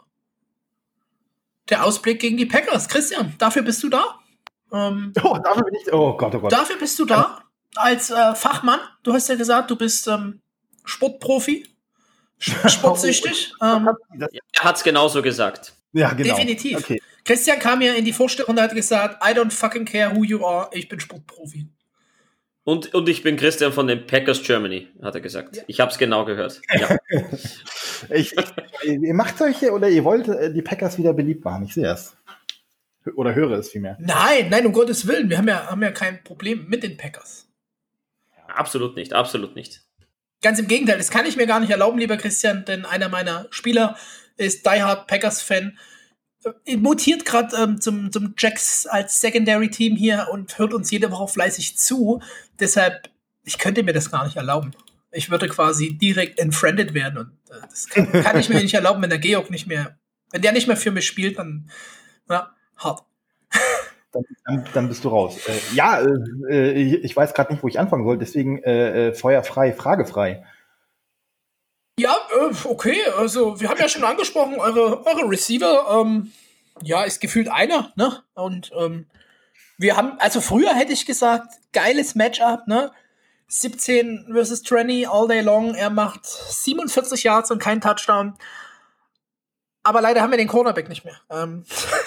Der Ausblick gegen die Packers. Christian, dafür bist du da. Ähm, oh, dafür bin ich, oh Gott, oh Gott. Dafür bist du da als äh, Fachmann. Du hast ja gesagt, du bist ähm, Sportprofi, sportsüchtig. ähm, er hat es genauso gesagt. Ja, genau. Definitiv. Okay. Christian kam ja in die Vorstellung und hat gesagt, I don't fucking care who you are, ich bin Sportprofi. Und, und ich bin Christian von den Packers Germany, hat er gesagt. Ja. Ich habe es genau gehört. Ja. ich, ihr macht solche oder ihr wollt die Packers wieder beliebt machen, ich sehe es. Oder höre es vielmehr. Nein, nein, um Gottes Willen, wir haben ja, haben ja kein Problem mit den Packers. Absolut nicht, absolut nicht. Ganz im Gegenteil, das kann ich mir gar nicht erlauben, lieber Christian, denn einer meiner Spieler ist Die Hard Packers-Fan. äh, mutiert gerade ähm, zum, zum Jacks als Secondary-Team hier und hört uns jede Woche fleißig zu. Deshalb, ich könnte mir das gar nicht erlauben. Ich würde quasi direkt entfriended werden und äh, das kann, kann ich mir nicht erlauben, wenn der Georg nicht mehr, wenn der nicht mehr für mich spielt, dann, ja, hart. Dann, dann, dann bist du raus. Äh, ja, äh, ich, ich weiß gerade nicht, wo ich anfangen soll, deswegen äh, feuerfrei, fragefrei. Ja, äh, okay, also wir haben ja schon angesprochen, eure, eure Receiver, ähm, ja, ist gefühlt einer, ne? Und ähm, wir haben, also früher hätte ich gesagt, geiles Matchup, ne? siebzehn versus Trenny all day long, er macht siebenundvierzig Yards und keinen Touchdown. Aber leider haben wir den Cornerback nicht mehr. Ähm.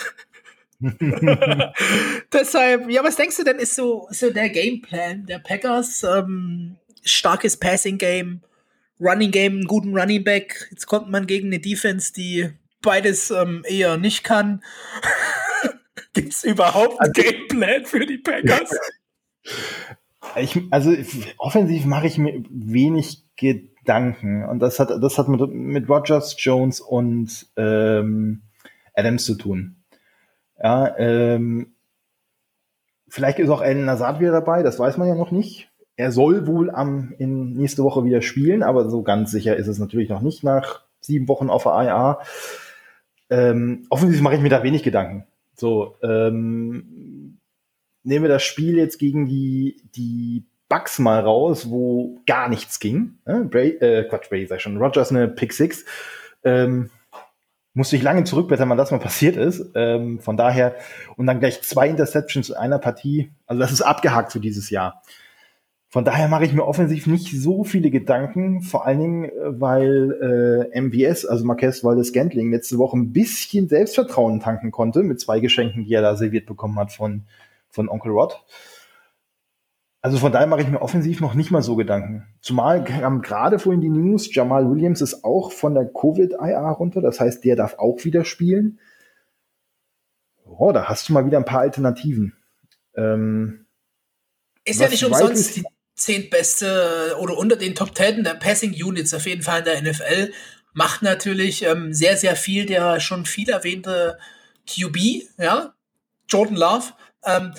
Deshalb, ja, was denkst du denn, ist so, so der Gameplan der Packers? Ähm, starkes Passing-Game, Running-Game, einen guten Running-Back. Jetzt kommt man gegen eine Defense, die beides ähm, eher nicht kann. Gibt's überhaupt einen Gameplan für die Packers? Ich, also offensiv mache ich mir wenig Gedanken. Und das hat, das hat mit, mit Rodgers, Jones und ähm, Adams zu tun. Ja, ähm, vielleicht ist auch Allen Lazard wieder dabei, das weiß man ja noch nicht. Er soll wohl am in nächste Woche wieder spielen, aber so ganz sicher ist es natürlich noch nicht nach sieben Wochen auf der I R. Ähm, offensiv mache ich mir da wenig Gedanken. So, ähm, nehmen wir das Spiel jetzt gegen die, die Bucks mal raus, wo gar nichts ging. Ne? Bray, äh, Quatsch, Brady sag ich schon. Rodgers eine Pick Six. Ähm, musste ich lange zurückblättern, wann das mal passiert ist. Ähm, von daher, und dann gleich zwei Interceptions in einer Partie. Also das ist abgehakt für dieses Jahr. Von daher mache ich mir offensiv nicht so viele Gedanken, vor allen Dingen, weil äh, M V S, also Marquez Valdes-Scantling, letzte Woche ein bisschen Selbstvertrauen tanken konnte mit zwei Geschenken, die er da serviert bekommen hat von, von Onkel Rod. Also von daher mache ich mir offensiv noch nicht mal so Gedanken. Zumal kam gerade vorhin die News, Jamal Williams ist auch von der Covid-I R runter, das heißt, der darf auch wieder spielen. Oh, da hast du mal wieder ein paar Alternativen. Ähm, ist ja nicht umsonst die zehntbeste oder unter den Top Ten der Passing Units auf jeden Fall in der N F L. Macht natürlich ähm, sehr, sehr viel der schon viel erwähnte Q B, ja, Jordan Love. Ähm,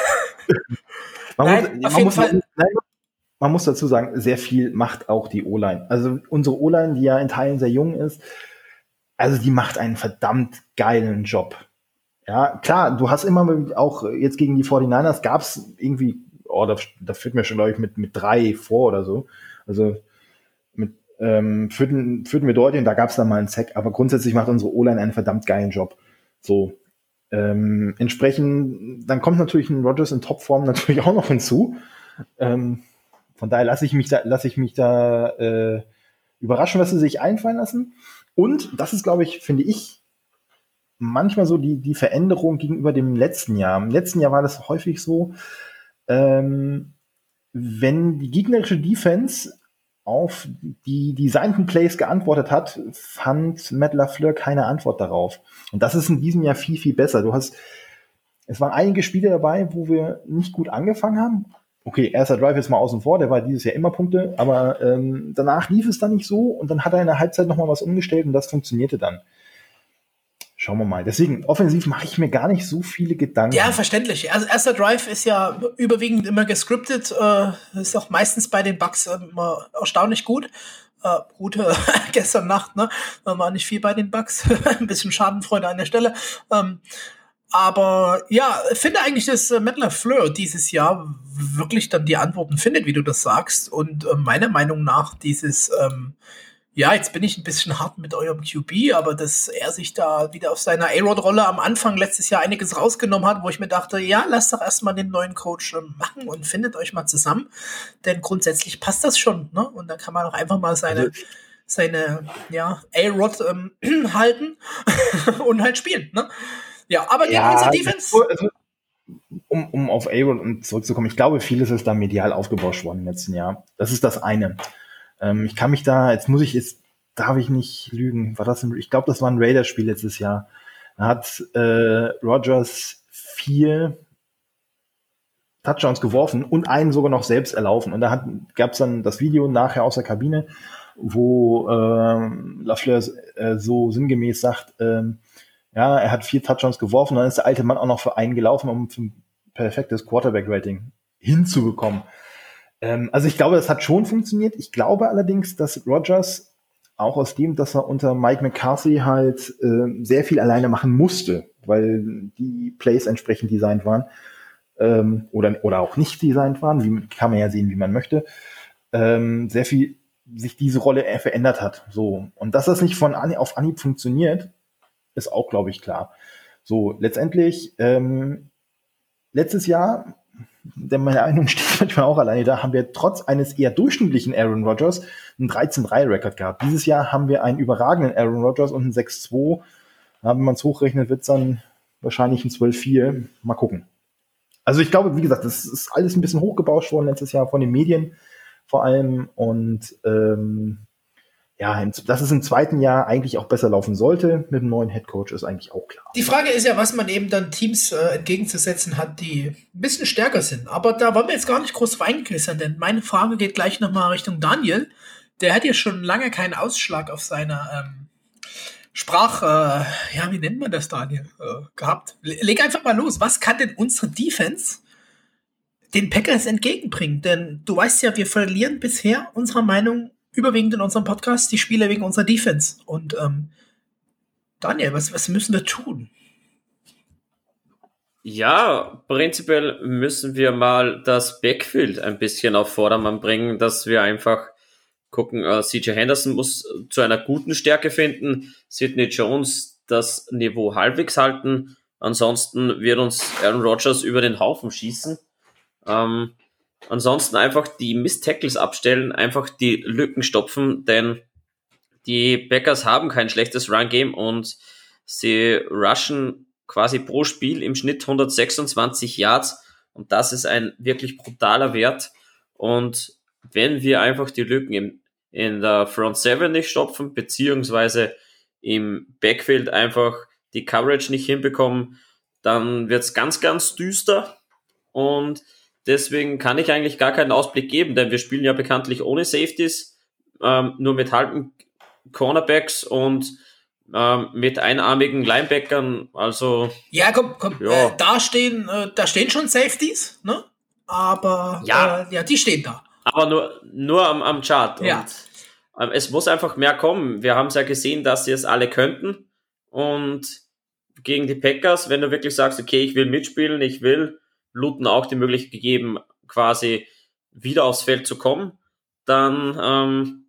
Man, nein, muss, auf man, jeden muss, Fall. nein, man muss dazu sagen, sehr viel macht auch die O-Line. Also unsere O-Line, die ja in Teilen sehr jung ist, also die macht einen verdammt geilen Job. Ja, klar, du hast immer mit, auch jetzt gegen die forty-niners gab es irgendwie, oh, da, da führt mir schon, glaube ich, mit, mit drei vor oder so. Also mit ähm, führten, führten wir deutlich und da gab es dann mal einen Sack. Aber grundsätzlich macht unsere O-Line einen verdammt geilen Job. So, Ähm, entsprechend, dann kommt natürlich ein Rodgers in Topform natürlich auch noch hinzu. Ähm, von daher lasse ich mich da, lasse ich mich da äh, überraschen, was sie sich einfallen lassen. Und das ist, glaube ich, finde ich, manchmal so die, die Veränderung gegenüber dem letzten Jahr. Im letzten Jahr war das häufig so, ähm, wenn die gegnerische Defense auf die designten Plays geantwortet hat, fand Matt LaFleur keine Antwort darauf. Und das ist in diesem Jahr viel, viel besser. Du hast, es waren einige Spiele dabei, wo wir nicht gut angefangen haben. Okay, erster Drive ist mal außen vor, der war dieses Jahr immer Punkte, aber ähm, danach lief es dann nicht so und dann hat er in der Halbzeit nochmal was umgestellt und das funktionierte dann. Schauen wir mal. Deswegen, offensiv mache ich mir gar nicht so viele Gedanken. Ja, verständlich. Also erster Drive ist ja überwiegend immer gescriptet. Äh, ist auch meistens bei den Bucks immer erstaunlich gut. Äh, gut, äh, gestern Nacht, ne? War nicht viel bei den Bucks. Ein bisschen Schadenfreude an der Stelle. Ähm, aber ja, finde eigentlich, dass äh, Matt LaFleur dieses Jahr wirklich dann die Antworten findet, wie du das sagst. Und äh, meiner Meinung nach dieses ähm, ja, jetzt bin ich ein bisschen hart mit eurem Q B, aber dass er sich da wieder auf seiner A-Rod-Rolle am Anfang letztes Jahr einiges rausgenommen hat, wo ich mir dachte, ja, lasst doch erstmal den neuen Coach äh, machen und findet euch mal zusammen, denn grundsätzlich passt das schon, ne? Und dann kann man auch einfach mal seine, also, seine ja, A-Rod ähm, halten und halt spielen, ne? Ja, aber gegen ja, unsere Defense... Also, um, um auf A-Rod zurückzukommen, ich glaube, vieles ist da medial aufgebauscht worden im letzten Jahr. Das ist das eine. Ich kann mich da, jetzt muss ich, jetzt darf ich nicht lügen, war das ein, ich glaube, das war ein Raiders-Spiel letztes Jahr. Da hat äh, Rodgers vier Touchdowns geworfen und einen sogar noch selbst erlaufen. Und da gab es dann das Video nachher aus der Kabine, wo äh, LaFleur äh, so sinngemäß sagt, äh, Ja, er hat vier Touchdowns geworfen, dann ist der alte Mann auch noch für einen gelaufen, um ein perfektes Quarterback-Rating hinzubekommen. Ähm, also ich glaube, das hat schon funktioniert. Ich glaube allerdings, dass Rodgers auch aus dem, dass er unter Mike McCarthy halt äh, sehr viel alleine machen musste, weil die Plays entsprechend designt waren ähm, oder, oder auch nicht designt waren, wie, kann man ja sehen, wie man möchte, ähm, sehr viel sich diese Rolle verändert hat. So. Und dass das nicht von Anhieb auf Anhieb funktioniert, ist auch, glaube ich, klar. So, letztendlich, ähm, letztes Jahr, denn meine Meinung steht manchmal auch alleine da, haben wir trotz eines eher durchschnittlichen Aaron Rodgers einen dreizehn drei Rekord gehabt. Dieses Jahr haben wir einen überragenden Aaron Rodgers und einen sechs zwei. Wenn man es hochrechnet, wird es dann wahrscheinlich ein zwölf vier. Mal gucken. Also ich glaube, wie gesagt, das ist alles ein bisschen hochgebauscht worden letztes Jahr von den Medien vor allem. Und ähm, ja, dass es im zweiten Jahr eigentlich auch besser laufen sollte mit dem neuen Headcoach, ist eigentlich auch klar. Die Frage ist ja, was man eben dann Teams äh, entgegenzusetzen hat, die ein bisschen stärker sind. Aber da wollen wir jetzt gar nicht groß reingewässern, denn meine Frage geht gleich nochmal Richtung Daniel. Der hat ja schon lange keinen Ausschlag auf seiner ähm, Sprach, äh, ja, wie nennt man das, Daniel, äh, gehabt. Leg einfach mal los. Was kann denn unsere Defense den Packers entgegenbringen? Denn du weißt ja, wir verlieren bisher unserer Meinung überwiegend in unserem Podcast die Spieler wegen unserer Defense. Und ähm, Daniel, was, was müssen wir tun? Ja, prinzipiell müssen wir mal das Backfield ein bisschen auf Vordermann bringen, dass wir einfach gucken, uh, C J Henderson muss zu einer guten Stärke finden, Sidney Jones das Niveau halbwegs halten, ansonsten wird uns Aaron Rodgers über den Haufen schießen. Ähm, Ansonsten einfach die Miss-Tackles abstellen, einfach die Lücken stopfen, denn die Packers haben kein schlechtes Run-Game und sie rushen quasi pro Spiel im Schnitt hundertsechsundzwanzig Yards und das ist ein wirklich brutaler Wert. Und wenn wir einfach die Lücken im, in der Front Seven nicht stopfen, beziehungsweise im Backfield einfach die Coverage nicht hinbekommen, dann wird's ganz, ganz düster und deswegen kann ich eigentlich gar keinen Ausblick geben, denn wir spielen ja bekanntlich ohne Safeties, ähm, nur mit halben Cornerbacks und ähm, mit einarmigen Linebackern. Also ja, komm, komm, ja. Äh, da stehen, äh, da stehen schon Safeties, ne? Aber ja, äh, ja, die stehen da. Aber nur nur am, am Chart. Ja. Und ähm, es muss einfach mehr kommen. Wir haben es ja gesehen, dass sie es alle könnten. Und gegen die Packers, wenn du wirklich sagst, okay, ich will mitspielen, ich will Luton auch die Möglichkeit gegeben, quasi wieder aufs Feld zu kommen, dann ähm,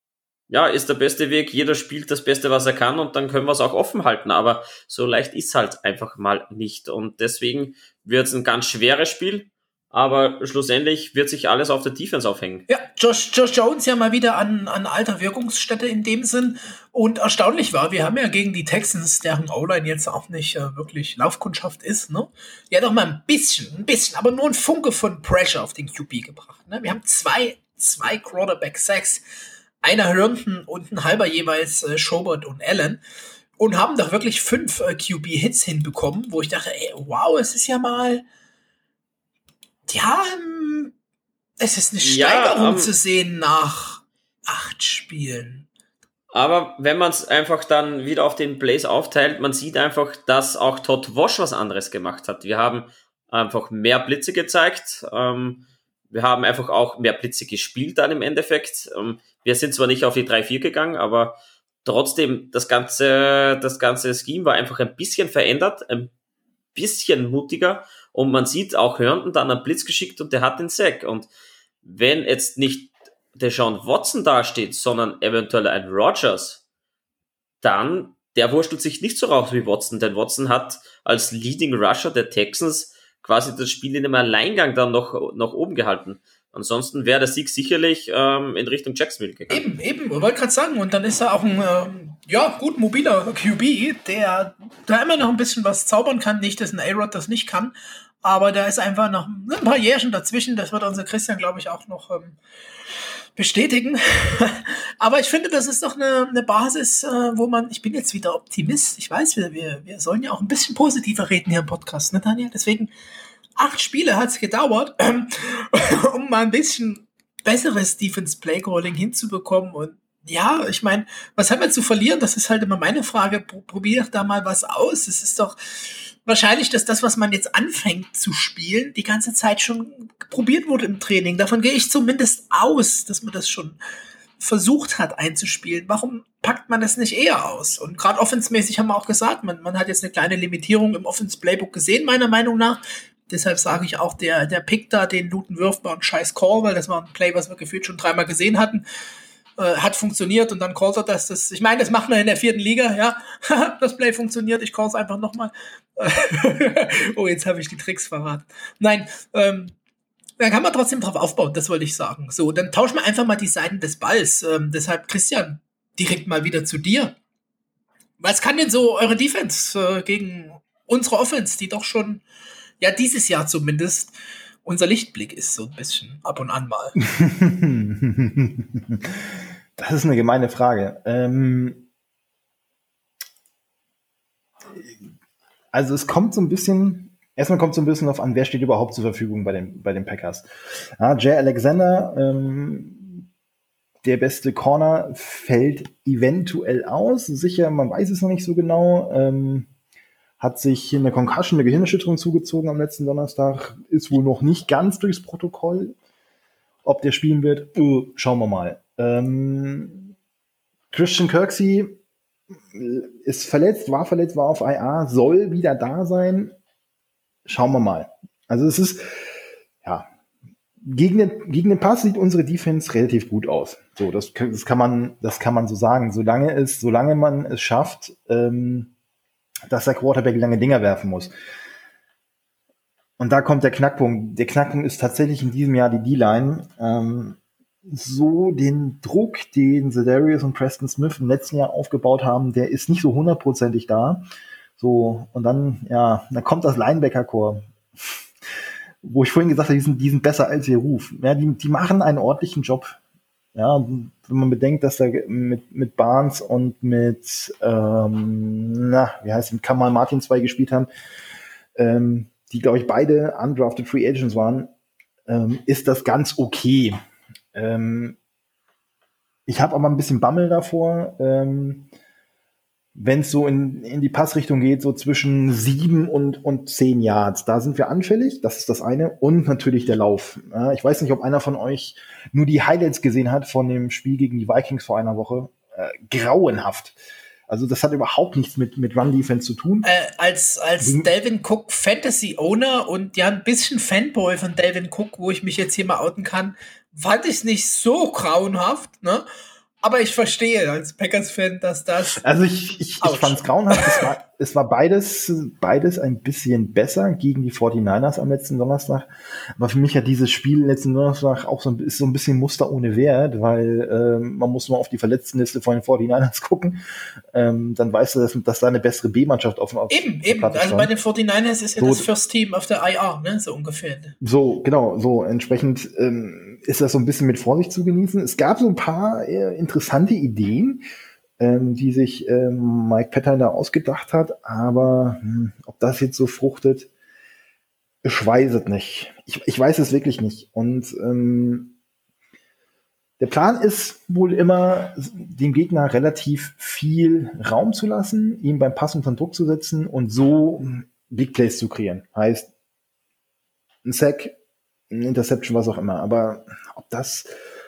ja, ist der beste Weg, jeder spielt das Beste, was er kann und dann können wir es auch offen halten, aber so leicht ist halt einfach mal nicht und deswegen wird es ein ganz schweres Spiel, aber schlussendlich wird sich alles auf der Defense aufhängen. Ja, Josh, Josh Jones ja mal wieder an, an alter Wirkungsstätte in dem Sinn. Und erstaunlich war, wir haben ja gegen die Texans, deren O-Line jetzt auch nicht äh, wirklich Laufkundschaft ist, ne? Die hat auch mal ein bisschen, ein bisschen, aber nur ein Funke von Pressure auf den Q B gebracht. Ne? Wir haben zwei, zwei Quarterback-Sacks, einer Herndon und ein halber jeweils äh, Schobert und Allen. Und haben doch wirklich fünf äh, Q B-Hits hinbekommen, wo ich dachte, ey, wow, es ist ja mal ja, es ist eine Steigerung ja, um, zu sehen nach acht Spielen. Aber wenn man es einfach dann wieder auf den Plays aufteilt, man sieht einfach, dass auch Todd Wash was anderes gemacht hat. Wir haben einfach mehr Blitze gezeigt. Ähm, wir haben einfach auch mehr Blitze gespielt dann im Endeffekt. Ähm, wir sind zwar nicht auf die drei vier gegangen, aber trotzdem, das ganze, das ganze Scheme war einfach ein bisschen verändert, ein bisschen mutiger. Und man sieht auch Herndon dann einen Blitz geschickt und der hat den Sack. Und wenn jetzt nicht Deshaun Watson dasteht, sondern eventuell ein Rodgers, dann, der wurstelt sich nicht so raus wie Watson, denn Watson hat als Leading Rusher der Texans quasi das Spiel in einem Alleingang dann noch, noch oben gehalten. Ansonsten wäre der Sieg sicherlich ähm, in Richtung Jacksonville gegangen. Eben, eben, ich wollte gerade sagen, und dann ist er auch ein ähm, ja, gut mobiler Q B, der da immer noch ein bisschen was zaubern kann. Nicht, dass ein A-Rod das nicht kann, aber da ist einfach noch ein paar Jährchen dazwischen. Das wird unser Christian, glaube ich, auch noch ähm, bestätigen. Aber ich finde, das ist doch eine, eine Basis, äh, wo man, ich bin jetzt wieder Optimist. Ich weiß, wir, wir, wir sollen ja auch ein bisschen positiver reden hier im Podcast, ne, Daniel? Deswegen, acht Spiele hat es gedauert, ähm, um mal ein bisschen besseres Defense-Play-Calling hinzubekommen. Und ja, ich meine, was haben wir zu verlieren? Das ist halt immer meine Frage. Probier da mal was aus. Es ist doch wahrscheinlich, dass das, was man jetzt anfängt zu spielen, die ganze Zeit schon probiert wurde im Training. Davon gehe ich zumindest aus, dass man das schon versucht hat einzuspielen. Warum packt man das nicht eher aus? Und gerade offensmäßig haben wir auch gesagt, man, man hat jetzt eine kleine Limitierung im Offense-Playbook gesehen, meiner Meinung nach. Deshalb sage ich auch, der, der Pick da, den Luton wirft, war ein scheiß Call, weil das war ein Play, was wir gefühlt schon dreimal gesehen hatten. Äh, hat funktioniert und dann callt er das. das ich meine, das macht man in der vierten Liga, ja. Das Play funktioniert, ich call es einfach nochmal. Oh, jetzt habe ich die Tricks verraten. Nein, ähm, da kann man trotzdem drauf aufbauen, das wollte ich sagen. So, dann tauschen wir einfach mal die Seiten des Balls. Ähm, deshalb, Christian, direkt mal wieder zu dir. Was kann denn so eure Defense äh, gegen unsere Offense, die doch schon, ja, dieses Jahr zumindest, unser Lichtblick ist, so ein bisschen ab und an mal? Das ist eine gemeine Frage. Ähm, also es kommt so ein bisschen, erstmal kommt so ein bisschen auf an, wer steht überhaupt zur Verfügung bei den, bei den Packers. Ja, Jay Alexander, ähm, der beste Corner, fällt eventuell aus. Sicher, man weiß es noch nicht so genau. Ähm, hat sich eine Concussion, eine Gehirnerschütterung zugezogen am letzten Donnerstag, ist wohl noch nicht ganz durchs Protokoll. Ob der spielen wird, uh, schauen wir mal. Ähm, Christian Kirksey ist verletzt, war verletzt, war auf I R, soll wieder da sein. Schauen wir mal. Also es ist, ja, gegen den, gegen den Pass sieht unsere Defense relativ gut aus. So, das, das kann man, das kann man so sagen. Solange es, solange man es schafft, ähm, dass der Quarterback lange Dinger werfen muss. Und da kommt der Knackpunkt. Der Knackpunkt ist tatsächlich in diesem Jahr die D-Line. Ähm, so den Druck, den Zedarius und Preston Smith im letzten Jahr aufgebaut haben, der ist nicht so hundertprozentig da. So, und dann, ja, dann kommt das Linebacker-Core. Wo ich vorhin gesagt habe, die sind, die sind besser als ihr Ruf. Ja, die, die machen einen ordentlichen Job. Ja, wenn man bedenkt, dass da mit, mit Barnes und mit, ähm, na, wie heißt es, mit Kamal Martin zwei gespielt haben, ähm, die, glaube ich, beide undrafted Free Agents waren, ähm, ist das ganz okay. Ähm, ich habe aber ein bisschen Bammel davor, ähm, wenn es so in, in die Passrichtung geht, so zwischen sieben und, und zehn Yards. Da sind wir anfällig, das ist das eine. Und natürlich der Lauf. Ja, ich weiß nicht, ob einer von euch nur die Highlights gesehen hat von dem Spiel gegen die Vikings vor einer Woche. Äh, grauenhaft. Also das hat überhaupt nichts mit, mit Run-Defense zu tun. Äh, als als hm. Dalvin Cook Fantasy-Owner und ja ein bisschen Fanboy von Dalvin Cook, wo ich mich jetzt hier mal outen kann, fand ich es nicht so grauenhaft, ne? Aber ich verstehe als Packers-Fan, dass das... Also ich, ich, ich fand es grauenhaft. Es war, es war beides, beides ein bisschen besser gegen die forty-niners am letzten Donnerstag. Aber für mich hat dieses Spiel letzten Donnerstag auch so ein, ist so ein bisschen Muster ohne Wert, weil ähm, man muss mal auf die Verletztenliste von den forty-niners gucken. Ähm, dann weißt du, dass, dass da eine bessere B-Mannschaft auf dem auf Eben, eben. Platte also stand. Bei den forty-niners ist ja so, das First Team auf der I R, ne? So ungefähr. So, genau. So entsprechend ähm, ist das so ein bisschen mit Vorsicht zu genießen. Es gab so ein paar äh, interessante Ideen, ähm, die sich ähm, Mike Pettine da ausgedacht hat, aber hm, ob das jetzt so fruchtet, ich weiß es nicht. Ich, ich weiß es wirklich nicht. Und ähm, der Plan ist wohl immer, dem Gegner relativ viel Raum zu lassen, ihn beim Pass unter Druck zu setzen und so Big Plays zu kreieren. Heißt, ein Sack, ein Interception, was auch immer. Aber ob das...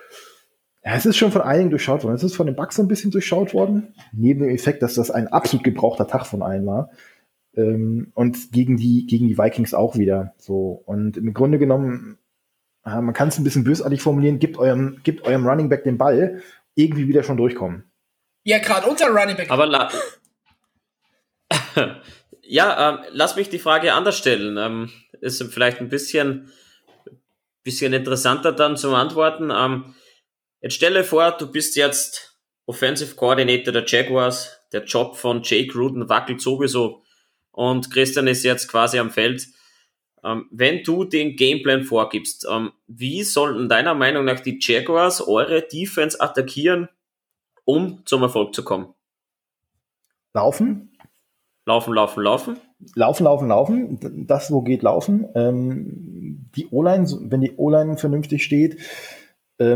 Ja, es ist schon von einigen durchschaut worden. Es ist von den Bucks ein bisschen durchschaut worden. Neben dem Effekt, dass das ein absolut gebrauchter Tag von allen war. Ähm, und gegen die, gegen die Vikings auch wieder. So. Und im Grunde genommen, äh, man kann es ein bisschen bösartig formulieren, gibt eurem, gibt eurem Running Back den Ball, irgendwie wieder schon durchkommen. Ja, gerade unser Running Back. Aber la- ja, ähm, lass mich die Frage anders stellen. Ähm, ist vielleicht ein bisschen, bisschen interessanter dann zum Antworten. Ähm, Jetzt stelle vor, du bist jetzt Offensive Coordinator der Jaguars, der Job von Jay Gruden wackelt sowieso und Christian ist jetzt quasi am Feld. Ähm, wenn du den Gameplan vorgibst, ähm, wie sollten deiner Meinung nach die Jaguars eure Defense attackieren, um zum Erfolg zu kommen? Laufen. Laufen, laufen, laufen. Laufen, laufen, laufen. Das, wo geht, laufen. Ähm, die O-Line, wenn die O-Line vernünftig steht, ähm,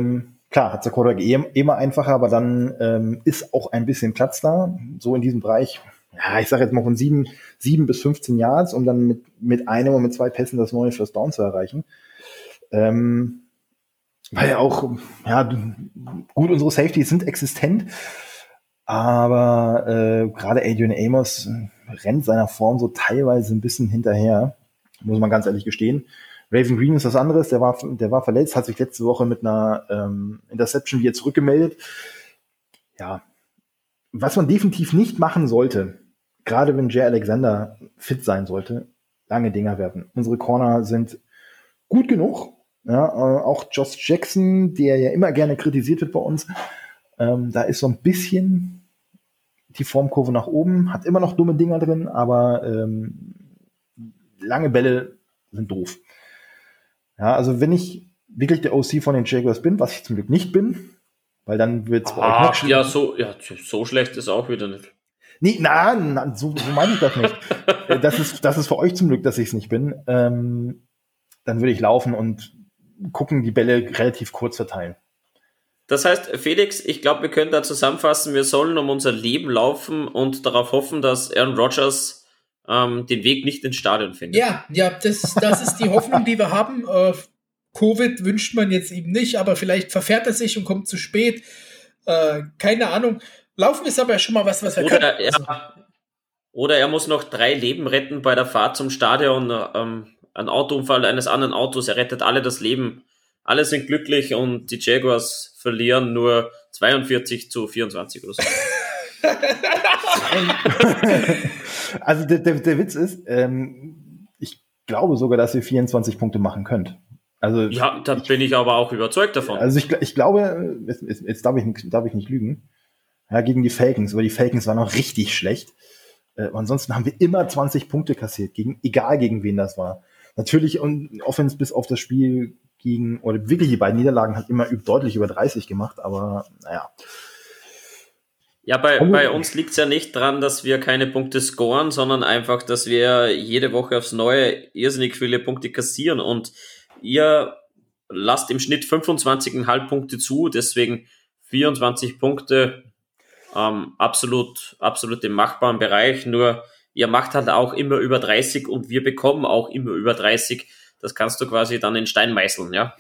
klar, hat der Quarterback eh immer einfacher, aber dann ähm, ist auch ein bisschen Platz da, so in diesem Bereich. Ja, ich sage jetzt mal von sieben, sieben bis fünfzehn Yards, um dann mit, mit einem und mit zwei Pässen das neue First Down zu erreichen. Ähm, weil ja auch, ja, gut, unsere Safeties sind existent, aber äh, gerade Adrian Amos rennt seiner Form so teilweise ein bisschen hinterher, muss man ganz ehrlich gestehen. Raven Green ist was anderes, der war, der war verletzt, hat sich letzte Woche mit einer ähm, Interception wieder zurückgemeldet. Ja, was man definitiv nicht machen sollte, gerade wenn Jay Alexander fit sein sollte, lange Dinger werfen. Unsere Corner sind gut genug. Ja, äh, auch Josh Jackson, der ja immer gerne kritisiert wird bei uns, ähm, da ist so ein bisschen die Formkurve nach oben, hat immer noch dumme Dinger drin, aber ähm, lange Bälle sind doof. Ja, also wenn ich wirklich der O C von den Jaguars bin, was ich zum Glück nicht bin, weil dann wird es bei euch noch schlimmer. Ja, so, ja, so schlecht ist auch wieder nicht. Nee, na, na so, so meine ich das nicht. das, ist, das ist für euch zum Glück, dass ich es nicht bin. Ähm, dann würde ich laufen und gucken, die Bälle relativ kurz verteilen. Das heißt, Felix, ich glaube, wir können da zusammenfassen, wir sollen um unser Leben laufen und darauf hoffen, dass Aaron Rodgers ähm, den Weg nicht ins Stadion findet. Ja, ja, das, das ist die Hoffnung, die wir haben. Äh, Covid wünscht man jetzt ihm nicht, aber vielleicht verfährt er sich und kommt zu spät. Äh, keine Ahnung. Laufen ist aber schon mal was, was wir oder, können. Er, also. Oder er muss noch drei Leben retten bei der Fahrt zum Stadion. Ähm, ein Autounfall eines anderen Autos, er rettet alle das Leben. Alle sind glücklich und die Jaguars verlieren nur zweiundvierzig zu vierundzwanzig oder so. Also der, der, der Witz ist, ähm, ich glaube sogar, dass ihr vierundzwanzig Punkte machen könnt. Also ja, da ich, bin ich aber auch überzeugt davon. Also ich, ich glaube, jetzt, jetzt darf, ich, darf ich nicht lügen, ja, gegen die Falcons, aber die Falcons waren noch richtig schlecht. Äh, ansonsten haben wir immer zwanzig Punkte kassiert, gegen, egal gegen wen das war. Natürlich und Offense bis auf das Spiel gegen, oder wirklich die beiden Niederlagen hat immer deutlich über dreißig gemacht, aber naja. Ja, bei, bei uns liegt es ja nicht dran, dass wir keine Punkte scoren, sondern einfach, dass wir jede Woche aufs Neue irrsinnig viele Punkte kassieren und ihr lasst im Schnitt fünfundzwanzig Komma fünf Punkte zu, deswegen vierundzwanzig Punkte, ähm, absolut, absolut im machbaren Bereich, nur ihr macht halt auch immer über dreißig und wir bekommen auch immer über dreißig. Das kannst du quasi dann in Stein meißeln, ja?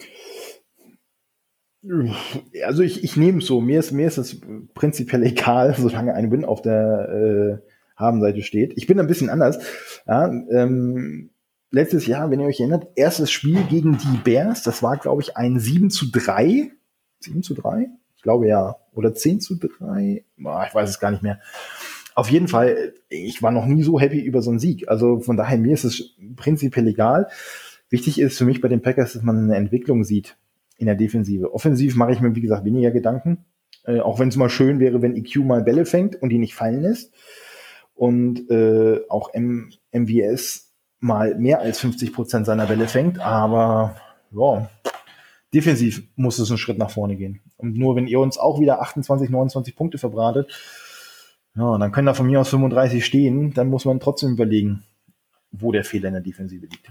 Also ich, ich nehme es so. Mir ist, mir ist es prinzipiell egal, solange ein Win auf der äh, Habenseite steht. Ich bin ein bisschen anders. Ja, ähm, letztes Jahr, wenn ihr euch erinnert, erstes Spiel gegen die Bears, das war, glaube ich, ein sieben zu drei. sieben zu drei? Ich glaube ja. Oder zehn zu drei? Boah, ich weiß es gar nicht mehr. Auf jeden Fall, ich war noch nie so happy über so einen Sieg. Also von daher, mir ist es prinzipiell egal. Wichtig ist für mich bei den Packers, dass man eine Entwicklung sieht in der Defensive. Offensiv mache ich mir, wie gesagt, weniger Gedanken. Äh, auch wenn es mal schön wäre, wenn E Q mal Bälle fängt und die nicht fallen lässt. Und äh, auch M- M V S mal mehr als fünfzig Prozent seiner Bälle fängt. Aber ja, defensiv muss es einen Schritt nach vorne gehen. Und nur wenn ihr uns auch wieder achtundzwanzig, neunundzwanzig Punkte verbratet, ja, dann können da von mir aus fünfunddreißig stehen. Dann muss man trotzdem überlegen, wo der Fehler in der Defensive liegt.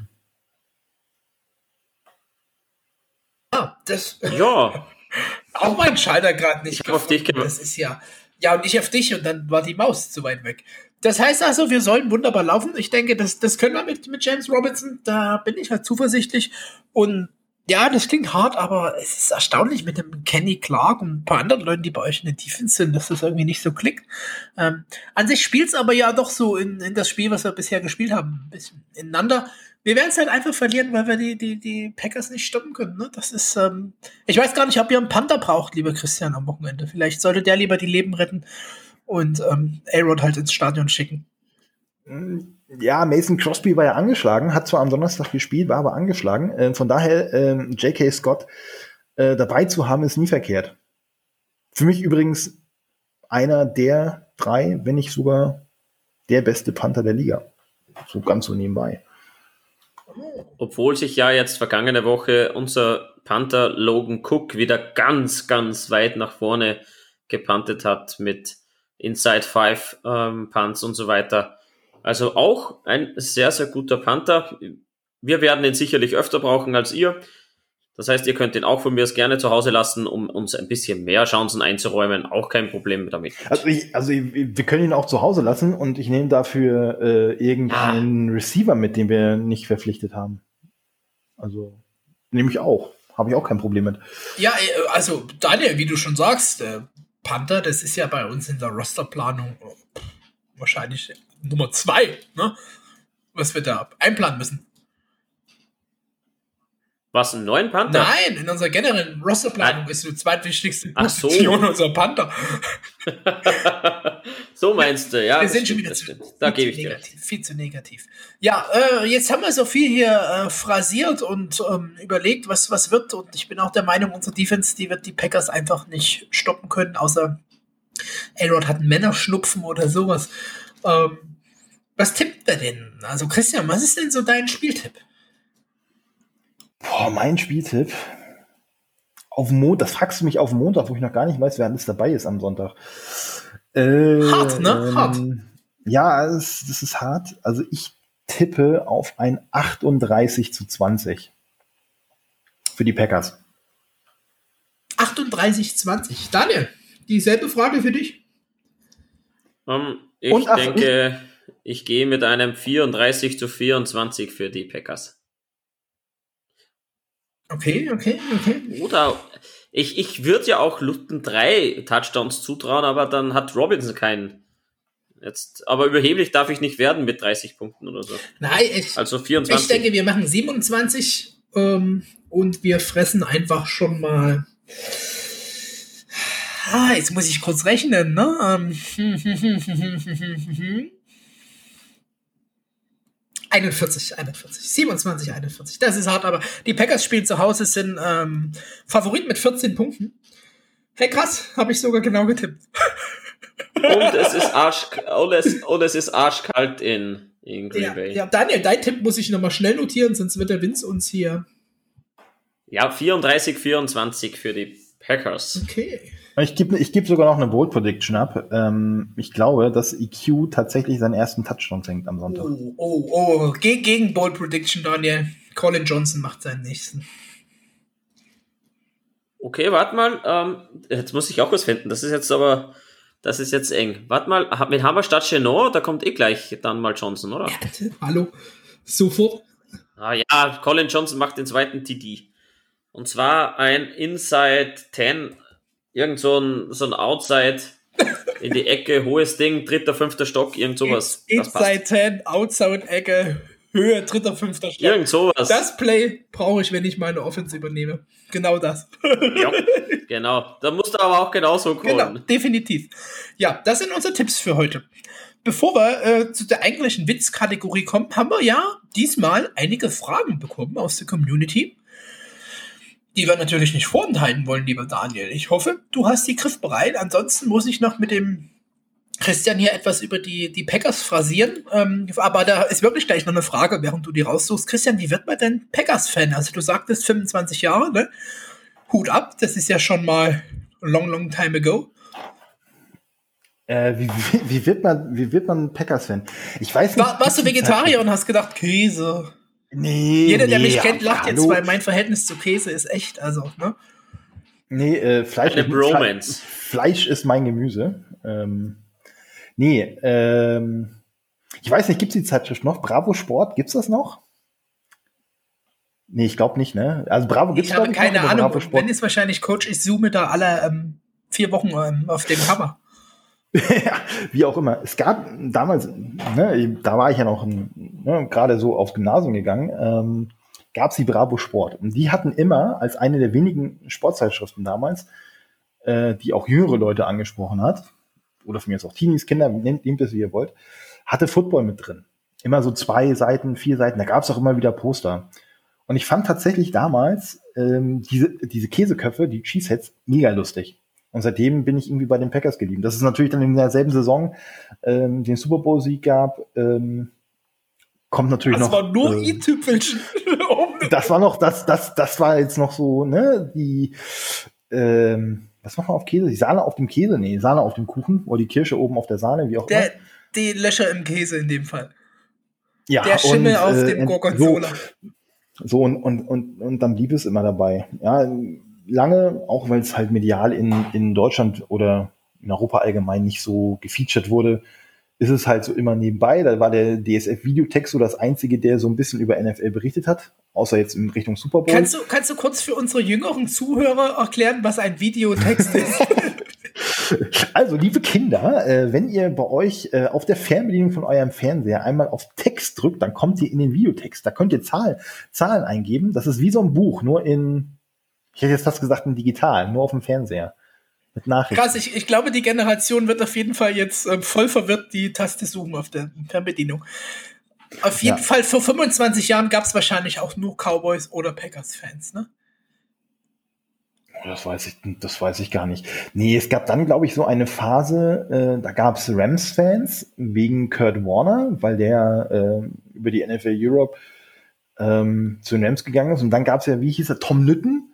Ah, das ja. Auch mein Schalter gerade nicht. Ich auf dich das ist ja. Ja, und ich auf dich und dann war die Maus zu weit weg. Das heißt also, wir sollen wunderbar laufen. Ich denke, das, das können wir mit, mit James Robinson. Da bin ich halt zuversichtlich. Und ja, das klingt hart, aber es ist erstaunlich mit dem Kenny Clark und ein paar anderen Leuten, die bei euch in der Defense sind, dass das irgendwie nicht so klickt. Ähm, an sich spielt es aber ja doch so in, in das Spiel, was wir bisher gespielt haben, ein bisschen ineinander. Wir werden es halt einfach verlieren, weil wir die, die, die Packers nicht stoppen können. Ne? Das ist, ähm, ich weiß gar nicht, ob ihr einen Panther braucht, lieber Christian, am Wochenende. Vielleicht sollte der lieber die Leben retten und ähm, A-Rod halt ins Stadion schicken. Ja, Mason Crosby war ja angeschlagen, hat zwar am Donnerstag gespielt, war aber angeschlagen. Äh, von daher, äh, J K. Scott äh, dabei zu haben, ist nie verkehrt. Für mich übrigens einer der drei, wenn nicht sogar der beste Panther der Liga. So ganz so nebenbei. Obwohl sich ja jetzt vergangene Woche unser Panther Logan Cook wieder ganz, ganz weit nach vorne gepantet hat mit Inside Five ähm, Punts und so weiter. Also auch ein sehr, sehr guter Panther. Wir werden ihn sicherlich öfter brauchen als ihr. Das heißt, ihr könnt ihn auch von mir aus gerne zu Hause lassen, um uns ein bisschen mehr Chancen einzuräumen. Auch kein Problem damit. Also, ich, also ich, wir können ihn auch zu Hause lassen und ich nehme dafür äh, irgendeinen ah. Receiver mit, den wir nicht verpflichtet haben. Also nehme ich auch. Habe ich auch kein Problem mit. Ja, also Daniel, wie du schon sagst, äh, Panther, das ist ja bei uns in der Rosterplanung wahrscheinlich Nummer zwei, ne? Was wir da einplanen müssen. Was, einen neuen Panther? Nein, in unserer generellen Rosterplanung Nein. ist die zweitwichtigste Position so. unser Panther. So meinst du, ja. Wir sind schon wieder zu, da gebe ich negativ, dir. Viel zu negativ. Ja, äh, jetzt haben wir so viel hier äh, phrasiert und ähm, überlegt, was, was wird. Und ich bin auch der Meinung, unsere Defense, die wird die Packers einfach nicht stoppen können, außer A-Rod hat einen Männerschnupfen oder sowas. Ähm, was tippt er denn? Also Christian, was ist denn so dein Spieltipp? Boah, mein Spieltipp. Auf Montag, das fragst du mich auf Montag, wo ich noch gar nicht weiß, wer alles dabei ist am Sonntag. Äh, hart, ne? Ähm, hart. Ja, das, das ist hart. Also ich tippe auf ein achtunddreißig zu zwanzig für die Packers. achtunddreißig zwanzig. Daniel, dieselbe Frage für dich? Um, ich Und, denke, ach, ich, ich gehe mit einem vierunddreißig zu vierundzwanzig für die Packers. Okay, okay, okay. Oder ich, ich würde ja auch Luton drei Touchdowns zutrauen, aber dann hat Robinson keinen. Jetzt, aber überheblich darf ich nicht werden mit dreißig Punkten oder so. Nein, ich, also vierundzwanzig. Ich denke, wir machen siebenundzwanzig ähm, und wir fressen einfach schon mal. Ah, jetzt muss ich kurz rechnen, ne? einundvierzig, einundvierzig, siebenundzwanzig, einundvierzig. Das ist hart, aber die Packers spielen zu Hause, sind ähm, Favorit mit vierzehn Punkten. Hey, krass, habe ich sogar genau getippt. Und es ist arsch, und es, und es ist arschkalt in, in Green ja, Bay. Ja, Daniel, dein Tipp muss ich nochmal schnell notieren, sonst wird der Vince uns hier. Ja, vierunddreißig, vierundzwanzig für die Packers. Okay. Ich gebe ich geb sogar noch eine Bold Prediction ab. Ähm, ich glaube, dass E Q tatsächlich seinen ersten Touchdown fängt am Sonntag. Oh, oh, oh. Ge- gegen Bold Prediction, Daniel. Colin Johnson macht seinen nächsten. Okay, warte mal. Ähm, jetzt muss ich auch was finden. Das ist jetzt aber, das ist jetzt eng. Warte mal, wen haben wir statt Chenot? Da kommt eh gleich dann mal Johnson, oder? Ja, bitte. Hallo. Sofort. Ah ja, Colin Johnson macht den zweiten T D. Und zwar ein Inside zehn. Irgend so ein, so ein Outside in die Ecke, hohes Ding, dritter, fünfter Stock, irgend sowas. Inside zehn, Outside Ecke, Höhe, dritter, fünfter Stock. Irgend sowas. Das Play brauche ich, wenn ich meine Offense übernehme. Genau das. Ja, genau. Da musst du aber auch genauso kommen. Genau, definitiv. Ja, das sind unsere Tipps für heute. Bevor wir äh, zu der eigentlichen Witzkategorie kommen, haben wir ja diesmal einige Fragen bekommen aus der Community, die wir natürlich nicht vorenthalten wollen, lieber Daniel. Ich hoffe, du hast die griffbereit. Ansonsten muss ich noch mit dem Christian hier etwas über die, die Packers phrasieren. Ähm, aber da ist wirklich gleich noch eine Frage, während du die raussuchst. Christian, wie wird man denn Packers-Fan? Also du sagtest fünfundzwanzig Jahre, ne? Hut ab, das ist ja schon mal long, long time ago. Äh, wie, wie, wie wird man, wie wird man Packers-Fan? Ich weiß nicht. War, warst du Vegetarier und hast gedacht, Käse? Nee, Jeder, der nee, mich kennt, lacht hallo. jetzt, weil mein Verhältnis zu Käse ist echt, also, ne? Nee, äh, Fleisch, Eine Bromance. Fleisch ist mein Gemüse. Ähm, nee, ähm, ich weiß nicht, gibt's die Zeitschrift noch? Bravo Sport, gibt's das noch? Nee, ich glaube nicht, ne? Also Bravo gibt's Ich habe glaub keine noch, Ahnung, Bravo Sport. wenn es wahrscheinlich Coach, ich zoome da alle ähm, vier Wochen ähm, auf dem Cover. Wie auch immer. Es gab damals, ne, da war ich ja noch ne, gerade so aufs Gymnasium gegangen, ähm, gab es die Bravo Sport. Und die hatten immer als eine der wenigen Sportzeitschriften damals, äh, die auch jüngere Leute angesprochen hat, oder von mir jetzt auch Teenies, Kinder, nehmt, nehmt es wie ihr wollt, hatte Football mit drin. Immer so zwei Seiten, vier Seiten, da gab es auch immer wieder Poster. Und ich fand tatsächlich damals ähm, diese, diese Käseköpfe, die Cheeseheads, mega lustig. Und seitdem bin ich irgendwie bei den Packers geblieben. Das ist natürlich dann in derselben Saison ähm, den Super Bowl-Sieg gab. Ähm, kommt natürlich das noch. Das war nur äh, i-Tüpfelchen. das war noch, das, das, das war jetzt noch so, ne, die, ähm, was macht man auf Käse? Die Sahne auf dem Käse? Nee, Sahne auf dem Kuchen. Oder die Kirsche oben auf der Sahne, wie auch der, immer. Die Löcher im Käse in dem Fall. Ja, der Schimmel und, auf äh, dem Gorgonzola. So, So, und, und, und, und dann blieb es immer dabei. Ja, lange, auch weil es halt medial in, in Deutschland oder in Europa allgemein nicht so gefeatured wurde, ist es halt so immer nebenbei. Da war der D S F-Videotext so das Einzige, der so ein bisschen über N F L berichtet hat, außer jetzt in Richtung Super Bowl. Kannst du, kannst du kurz für unsere jüngeren Zuhörer erklären, was ein Videotext ist? Also, liebe Kinder, äh, wenn ihr bei euch äh, auf der Fernbedienung von eurem Fernseher einmal auf Text drückt, dann kommt ihr in den Videotext. Da könnt ihr Zahlen, Zahlen eingeben. Das ist wie so ein Buch, nur in, ich hätte jetzt fast gesagt, in digital, nur auf dem Fernseher. Mit Nachrichten. Krass, ich, ich glaube, die Generation wird auf jeden Fall jetzt äh, voll verwirrt die Taste suchen auf der Fernbedienung. Auf jeden Ja. Fall, vor fünfundzwanzig Jahren gab es wahrscheinlich auch nur Cowboys oder Packers-Fans, ne? Das weiß ich, das weiß ich gar nicht. Nee, es gab dann, glaube ich, so eine Phase, äh, da gab es Rams-Fans wegen Kurt Warner, weil der äh, über die N F L Europe ähm, zu den Rams gegangen ist. Und dann gab es ja, wie hieß er, Tom Lütten,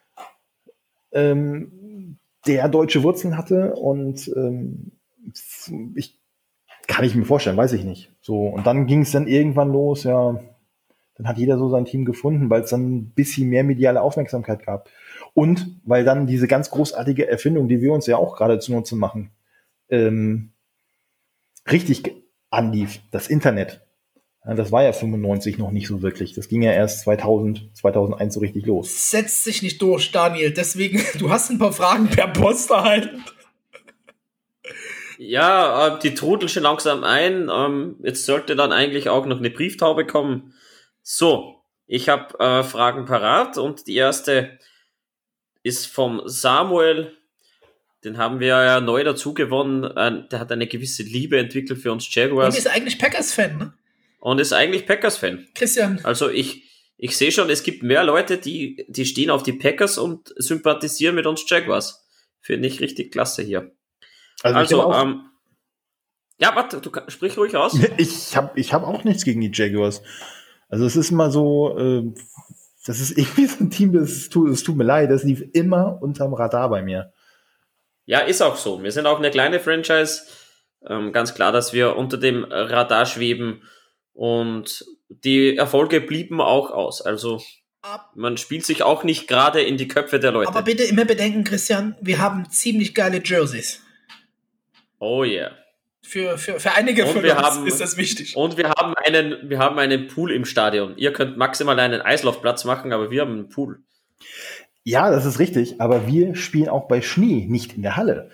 ähm, der deutsche Wurzeln hatte. Und ähm, ich kann ich mir vorstellen, weiß ich nicht. So, und dann ging es dann irgendwann los, ja, dann hat jeder so sein Team gefunden, weil es dann ein bisschen mehr mediale Aufmerksamkeit gab. Und weil dann diese ganz großartige Erfindung, die wir uns ja auch gerade zunutze machen, ähm, richtig anlief, das Internet. Ja, das war ja fünfundneunzig noch nicht so wirklich. Das ging ja erst zweitausend, zweitausendeins so richtig los. Setzt sich nicht durch, Daniel. Deswegen, du hast ein paar Fragen per Post erhalten. Ja, äh, die trudeln schon langsam ein. Ähm, jetzt sollte dann eigentlich auch noch eine Brieftaube kommen. So, ich habe äh, Fragen parat und die erste ist vom Samuel. Den haben wir ja neu dazu gewonnen. Äh, der hat eine gewisse Liebe entwickelt für uns Jaguars. Und ist eigentlich Packers-Fan, ne? Und ist eigentlich Packers-Fan. Christian. Also ich, ich sehe schon, es gibt mehr Leute, die, die stehen auf die Packers und sympathisieren mit uns Jaguars. Finde ich richtig klasse hier. Also, Also, ich habe ähm, ja, warte, du kann, sprich ruhig aus. ich hab, ich hab auch nichts gegen die Jaguars. Also es ist mal so, äh, das ist irgendwie so ein Team, das tut, es tut mir leid, das lief immer unterm Radar bei mir. Ja, ist auch so. Wir sind auch eine kleine Franchise. Ähm, ganz klar, dass wir unter dem Radar schweben und die Erfolge blieben auch aus. Also man spielt sich auch nicht gerade in die Köpfe der Leute. Aber bitte immer bedenken, Christian, wir haben ziemlich geile Jerseys. Oh yeah. Für, für, für einige Und von wir uns haben- ist das wichtig. Und wir haben einen, wir haben einen Pool im Stadion. Ihr könnt maximal einen Eislaufplatz machen, aber wir haben einen Pool. Ja, das ist richtig, aber wir spielen auch bei Schnee, nicht in der Halle.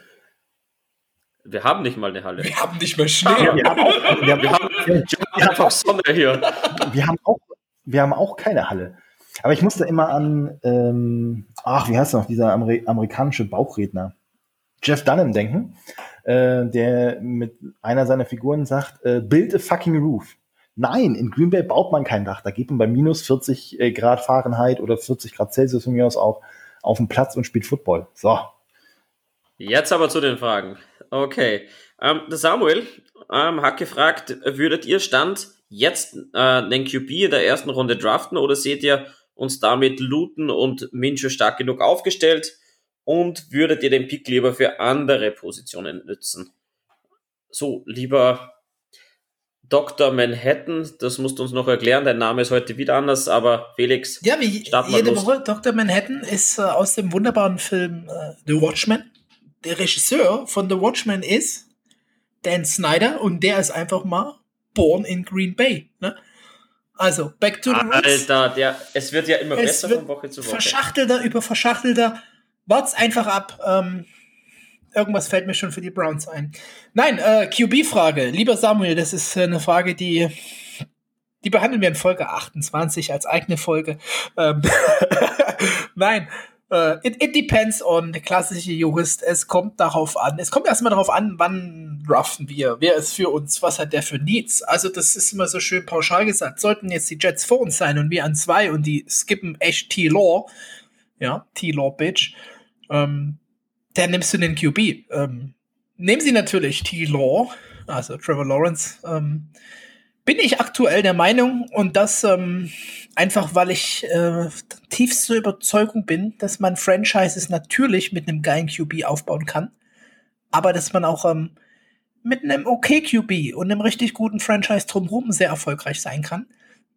Wir haben nicht mal eine Halle. Wir haben nicht mehr Schnee. Wir haben auch, wir haben, Wir haben, wir haben einfach Sonne hier. wir haben auch, wir haben auch keine Halle. Aber ich musste immer an, ähm, ach, wie heißt er noch, dieser Amer amerikanische Bauchredner, Jeff Dunham denken, äh, der mit einer seiner Figuren sagt, äh, build a fucking roof. Nein, in Green Bay baut man kein Dach. Da geht man bei minus vierzig Grad Fahrenheit oder vierzig Grad Celsius von mir aus auch auf den Platz und spielt Football. So. Jetzt aber zu den Fragen. Okay. Ähm, der Samuel ähm, hat gefragt, würdet ihr Stand jetzt äh, einen Q B in der ersten Runde draften oder seht ihr uns damit Luton und Minshew stark genug aufgestellt und würdet ihr den Pick lieber für andere Positionen nutzen? So, lieber Doktor Manhattan, das musst du uns noch erklären, dein Name ist heute wieder anders, aber Felix, Ja, wie start mal jede los. Woche, Doktor Manhattan ist äh, aus dem wunderbaren Film äh, The Watchmen. Der Regisseur von The Watchmen ist Dan Snyder und der ist einfach mal born in Green Bay. Ne? Also, back to the roots. Alter, der, es wird ja immer Es besser wird von Woche zu Woche. verschachtelter über verschachtelter. Wart's einfach ab. Ähm, irgendwas fällt mir schon für die Browns ein. Nein, äh, Q B-Frage. Lieber Samuel, das ist äh, eine Frage, die, die behandeln wir in Folge achtundzwanzig als eigene Folge. Ähm, Nein, äh, it, it depends on, der klassische Jurist. Es kommt darauf an. Es kommt erstmal darauf an, wann draften wir. Wer ist für uns? Was hat der für Needs? Also, das ist immer so schön pauschal gesagt. Sollten jetzt die Jets vor uns sein und wir an zwei und die skippen echt T-Law, ja, T-Law, Bitch, ähm, dann nimmst du den Q B. Ähm, nehmen sie natürlich T-Law, also Trevor Lawrence, ähm, bin ich aktuell der Meinung und das ähm, einfach, weil ich äh, tiefste Überzeugung bin, dass man Franchises natürlich mit einem geilen Q B aufbauen kann, aber dass man auch ähm, mit einem okay Q B und einem richtig guten Franchise drumherum sehr erfolgreich sein kann.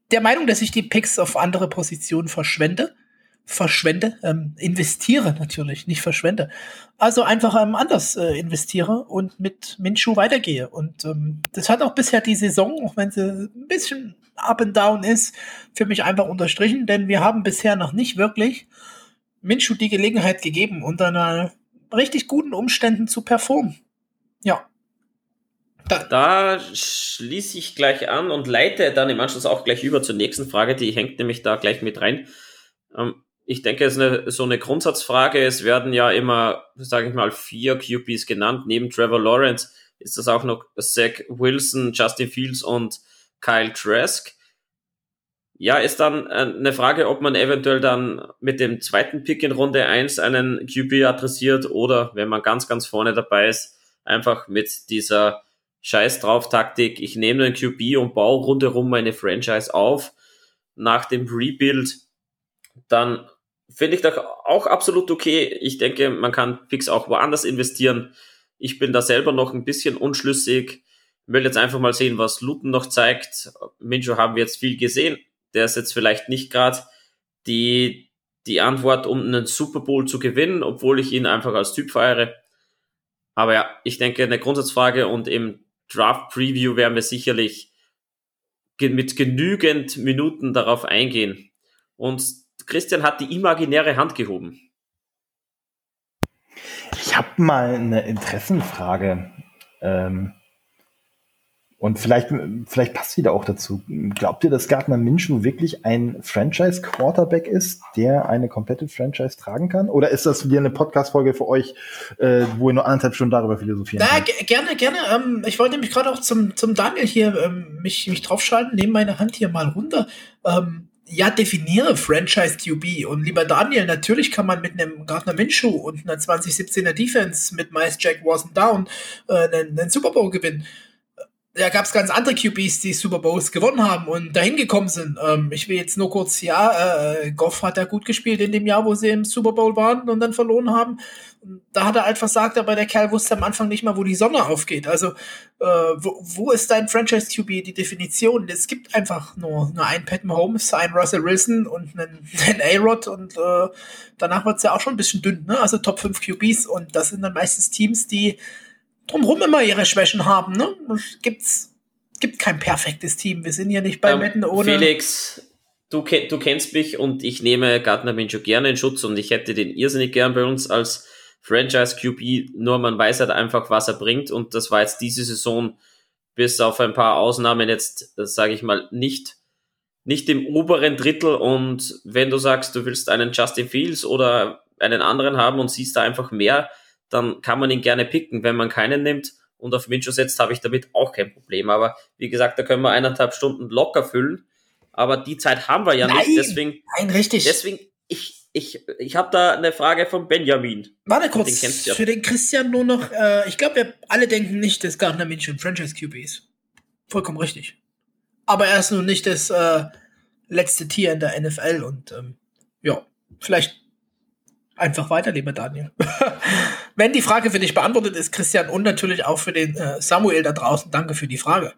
der Meinung, dass ich die Picks auf andere Positionen verschwende. Verschwende, ähm, investiere natürlich, nicht verschwende. Also einfach ähm, anders äh, investiere und mit Minshew weitergehe. Und ähm, das hat auch bisher die Saison, auch wenn sie ein bisschen up and down ist, für mich einfach unterstrichen, denn wir haben bisher noch nicht wirklich Minshew die Gelegenheit gegeben, unter einer richtig guten Umständen zu performen. Ja. Da, da schließe ich gleich an und leite dann im Anschluss auch gleich über zur nächsten Frage, die hängt nämlich da gleich mit rein. Ähm, ich denke, es ist eine, so eine Grundsatzfrage. Es werden ja immer, sage ich mal, vier Q Bs genannt. Neben Trevor Lawrence ist das auch noch Zach Wilson, Justin Fields und Kyle Trask. Ja, ist dann eine Frage, ob man eventuell dann mit dem zweiten Pick in Runde eins einen Q B adressiert oder, wenn man ganz, ganz vorne dabei ist, einfach mit dieser Scheiß drauf Taktik, ich nehme einen Q B und baue rundherum meine Franchise auf. Nach dem Rebuild, dann finde ich das auch absolut okay. Ich denke, man kann Picks auch woanders investieren. Ich bin da selber noch ein bisschen unschlüssig. Ich will jetzt einfach mal sehen, was Luton noch zeigt. Minshew haben wir jetzt viel gesehen. Der ist jetzt vielleicht nicht gerade die, die Antwort, um einen Super Bowl zu gewinnen, obwohl ich ihn einfach als Typ feiere. Aber ja, ich denke, eine Grundsatzfrage und im Draft-Preview werden wir sicherlich ge- mit genügend Minuten darauf eingehen. Und Christian hat die imaginäre Hand gehoben. Ich habe mal eine Interessenfrage. Ähm, und vielleicht, vielleicht passt die da auch dazu. Glaubt ihr, dass Gardner Minshew wirklich ein Franchise-Quarterback ist, der eine komplette Franchise tragen kann? Oder ist das wieder eine Podcast-Folge für euch, äh, wo ihr nur anderthalb Stunden darüber philosophieren Na, könnt? g- gerne, gerne. Ähm, ich wollte mich gerade auch zum, zum Daniel hier ähm, mich, mich draufschalten, nehme meine Hand hier mal runter. Ähm, ja, definiere Franchise Q B. Und lieber Daniel, natürlich kann man mit einem Gardner Minshew und einer zwanzig siebzehner Defense mit Miles Jack wasn't down äh, einen, einen Super Bowl gewinnen. Da gab es ganz andere Q Bs, die Super Bowls gewonnen haben und dahin gekommen sind. Ähm, ich will jetzt nur kurz, ja, äh, Goff hat ja gut gespielt in dem Jahr, wo sie im Super Bowl waren und dann verloren haben. Und da hat er halt versagt, aber der Kerl wusste am Anfang nicht mal, wo die Sonne aufgeht. Also, äh, wo, wo ist dein Franchise-Q B, die Definition? Es gibt einfach nur, nur einen Pat Mahomes, einen Russell Wilson und einen, einen A-Rod und äh, danach wird's ja auch schon ein bisschen dünn, ne? Also Top fünf Q Bs und das sind dann meistens Teams, die drumherum immer ihre Schwächen haben, ne? Es gibt's, gibt kein perfektes Team. Wir sind ja nicht bei Ähm, Wetten ohne. Felix, du, ke- du kennst mich und ich nehme Gardner Minshew gerne in Schutz und ich hätte den irrsinnig gern bei uns als Franchise-Q B, nur man weiß halt einfach, was er bringt und das war jetzt diese Saison bis auf ein paar Ausnahmen jetzt, sage ich mal, nicht, nicht im oberen Drittel und wenn du sagst, du willst einen Justin Fields oder einen anderen haben und siehst da einfach mehr, dann kann man ihn gerne picken. Wenn man keinen nimmt und auf Minshew setzt, habe ich damit auch kein Problem. Aber wie gesagt, da können wir eineinhalb Stunden locker füllen. Aber die Zeit haben wir ja Nein, nicht. Deswegen, nein, richtig. deswegen ich, ich, ich habe da eine Frage von Benjamin. Warte Den kurz, kennst du ja. für den Christian nur noch, äh, ich glaube, wir alle denken nicht, dass Gardner Minshew ein Franchise-Q B ist. Vollkommen richtig. Aber er ist nun nicht das äh, letzte Tier in der N F L und ähm, ja, vielleicht einfach weiter, lieber Daniel. Wenn die Frage für dich beantwortet ist, Christian, und natürlich auch für den äh, Samuel da draußen, danke für die Frage.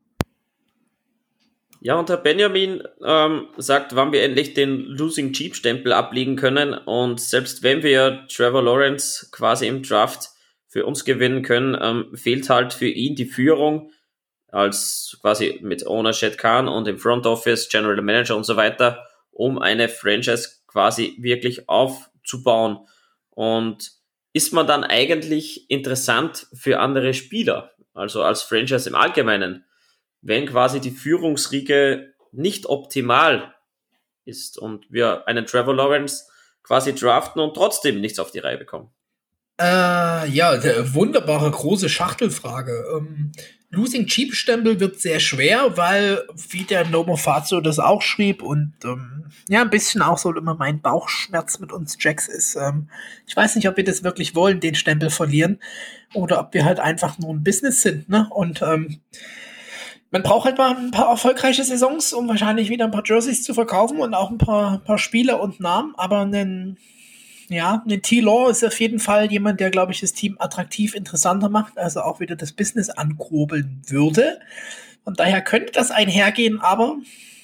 Ja, und Herr Benjamin ähm, sagt, wann wir endlich den Losing Cheap-Stempel ablegen können. Und selbst wenn wir Trevor Lawrence quasi im Draft für uns gewinnen können, ähm, fehlt halt für ihn die Führung als quasi mit Owner Shad Khan und im Front Office, General Manager und so weiter, um eine Franchise quasi wirklich aufzubauen. Und ist man dann eigentlich interessant für andere Spieler, also als Franchise im Allgemeinen, wenn quasi die Führungsriege nicht optimal ist und wir einen Trevor Lawrence quasi draften und trotzdem nichts auf die Reihe bekommen? Äh, ja, der wunderbare große Schachtelfrage. Ähm, Losing Cheap Stempel wird sehr schwer, weil, wie der Nomo Fazio das auch schrieb und ähm, ja, ein bisschen auch so immer mein Bauchschmerz mit uns Jacks ist. Ähm, ich weiß nicht, ob wir das wirklich wollen, den Stempel verlieren, oder ob wir halt einfach nur ein Business sind, ne? Und ähm, man braucht halt mal ein paar erfolgreiche Saisons, um wahrscheinlich wieder ein paar Jerseys zu verkaufen und auch ein paar, paar Spieler und Namen, aber einen Ja, ein T-Law ist auf jeden Fall jemand, der, glaube ich, das Team attraktiv interessanter macht, also auch wieder das Business ankurbeln würde. Und daher könnte das einhergehen, aber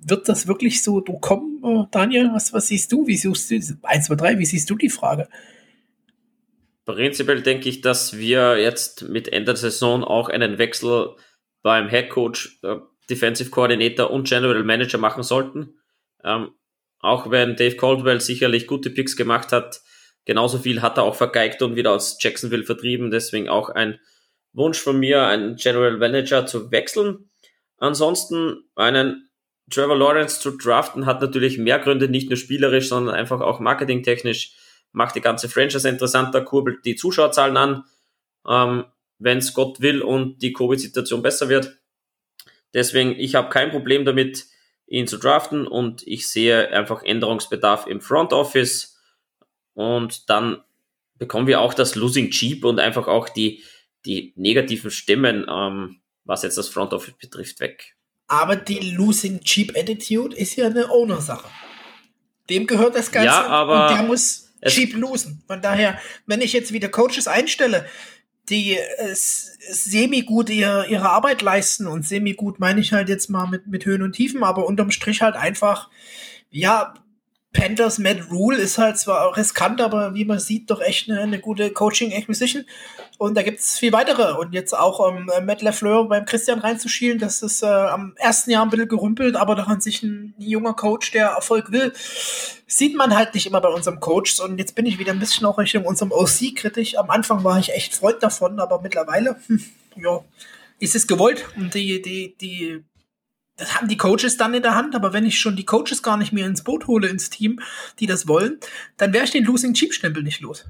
wird das wirklich so kommen, Daniel? Was, was siehst du? Wie siehst du? eins, zwei, drei, wie siehst du die Frage? Prinzipiell denke ich, dass wir jetzt mit Ende der Saison auch einen Wechsel beim Head Coach, äh, Defensive Coordinator und General Manager machen sollten. Ähm, auch wenn Dave Caldwell sicherlich gute Picks gemacht hat, genauso viel hat er auch vergeigt und wieder aus Jacksonville vertrieben. Deswegen auch ein Wunsch von mir, einen General Manager zu wechseln. Ansonsten einen Trevor Lawrence zu draften hat natürlich mehr Gründe, nicht nur spielerisch, sondern einfach auch marketingtechnisch. Macht die ganze Franchise interessanter, kurbelt die Zuschauerzahlen an, ähm, wenn es Gott will und die Covid-Situation besser wird. Deswegen, ich habe kein Problem damit, ihn zu draften und ich sehe einfach Änderungsbedarf im Front Office und dann bekommen wir auch das Losing Cheap und einfach auch die, die negativen Stimmen, ähm, was jetzt das Front Office betrifft, weg. Aber die Losing Cheap Attitude ist ja eine Owner-Sache. Dem gehört das Ganze ja, aber und der muss cheap losen. Von daher, wenn ich jetzt wieder Coaches einstelle, die äh, semi-gut ihr, ihre Arbeit leisten und semi-gut meine ich halt jetzt mal mit, mit Höhen und Tiefen, aber unterm Strich halt einfach, ja, Panthers Matt Rule ist halt zwar riskant, aber wie man sieht, doch echt eine, eine gute Coaching-Acquisition. Und da gibt's viel weitere. Und jetzt auch um, Matt LaFleur beim Christian reinzuschielen, das ist äh, am ersten Jahr ein bisschen gerümpelt, aber daran sich ein junger Coach, der Erfolg will, sieht man halt nicht immer bei unserem Coach. Und jetzt bin ich wieder ein bisschen auch Richtung unserem O C-kritisch. Am Anfang war ich echt Freund davon, aber mittlerweile, hm, ja, ist es gewollt. Und die, die, die, das haben die Coaches dann in der Hand, aber wenn ich schon die Coaches gar nicht mehr ins Boot hole, ins Team, die das wollen, dann wäre ich den Losing-Cheap-Stempel nicht los.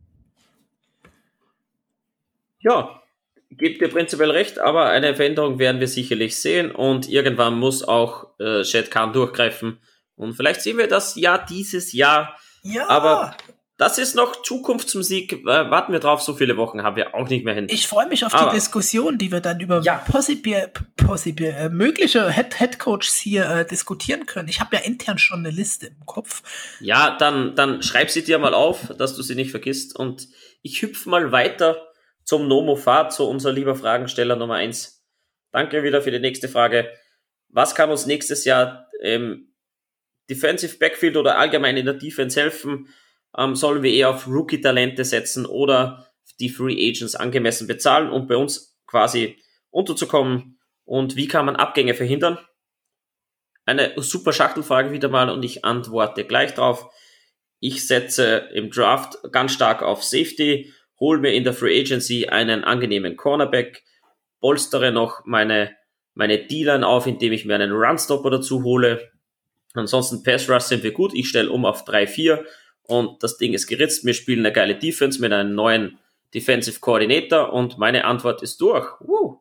Ja, gibt dir prinzipiell recht, aber eine Veränderung werden wir sicherlich sehen und irgendwann muss auch äh, Shad Khan durchgreifen und vielleicht sehen wir das ja dieses Jahr, ja. Aber das ist noch Zukunftsmusik, äh, warten wir drauf, so viele Wochen haben wir auch nicht mehr hin. Ich freue mich auf aber, die Diskussion, die wir dann über ja. possible, possible, äh, mögliche Head, Head Coaches hier äh, diskutieren können. Ich habe ja intern schon eine Liste im Kopf. Ja, dann, dann schreib sie dir mal auf, dass du sie nicht vergisst und ich hüpfe mal weiter zum Nomo Fahrt, zu unser lieber Fragensteller Nummer eins. Danke wieder für die nächste Frage. Was kann uns nächstes Jahr im Defensive Backfield oder allgemein in der Defense helfen? Ähm, sollen wir eher auf Rookie-Talente setzen oder die Free Agents angemessen bezahlen, um bei uns quasi unterzukommen? Und wie kann man Abgänge verhindern? Eine super Schachtelfrage wieder mal und ich antworte gleich drauf. Ich setze im Draft ganz stark auf Safety, hol mir in der Free Agency einen angenehmen Cornerback, bolstere noch meine, meine D-Line auf, indem ich mir einen Runstopper dazu hole. Ansonsten Pass Rush sind wir gut. Ich stelle um auf drei vier und das Ding ist geritzt. Wir spielen eine geile Defense mit einem neuen Defensive Coordinator und meine Antwort ist durch. Woo.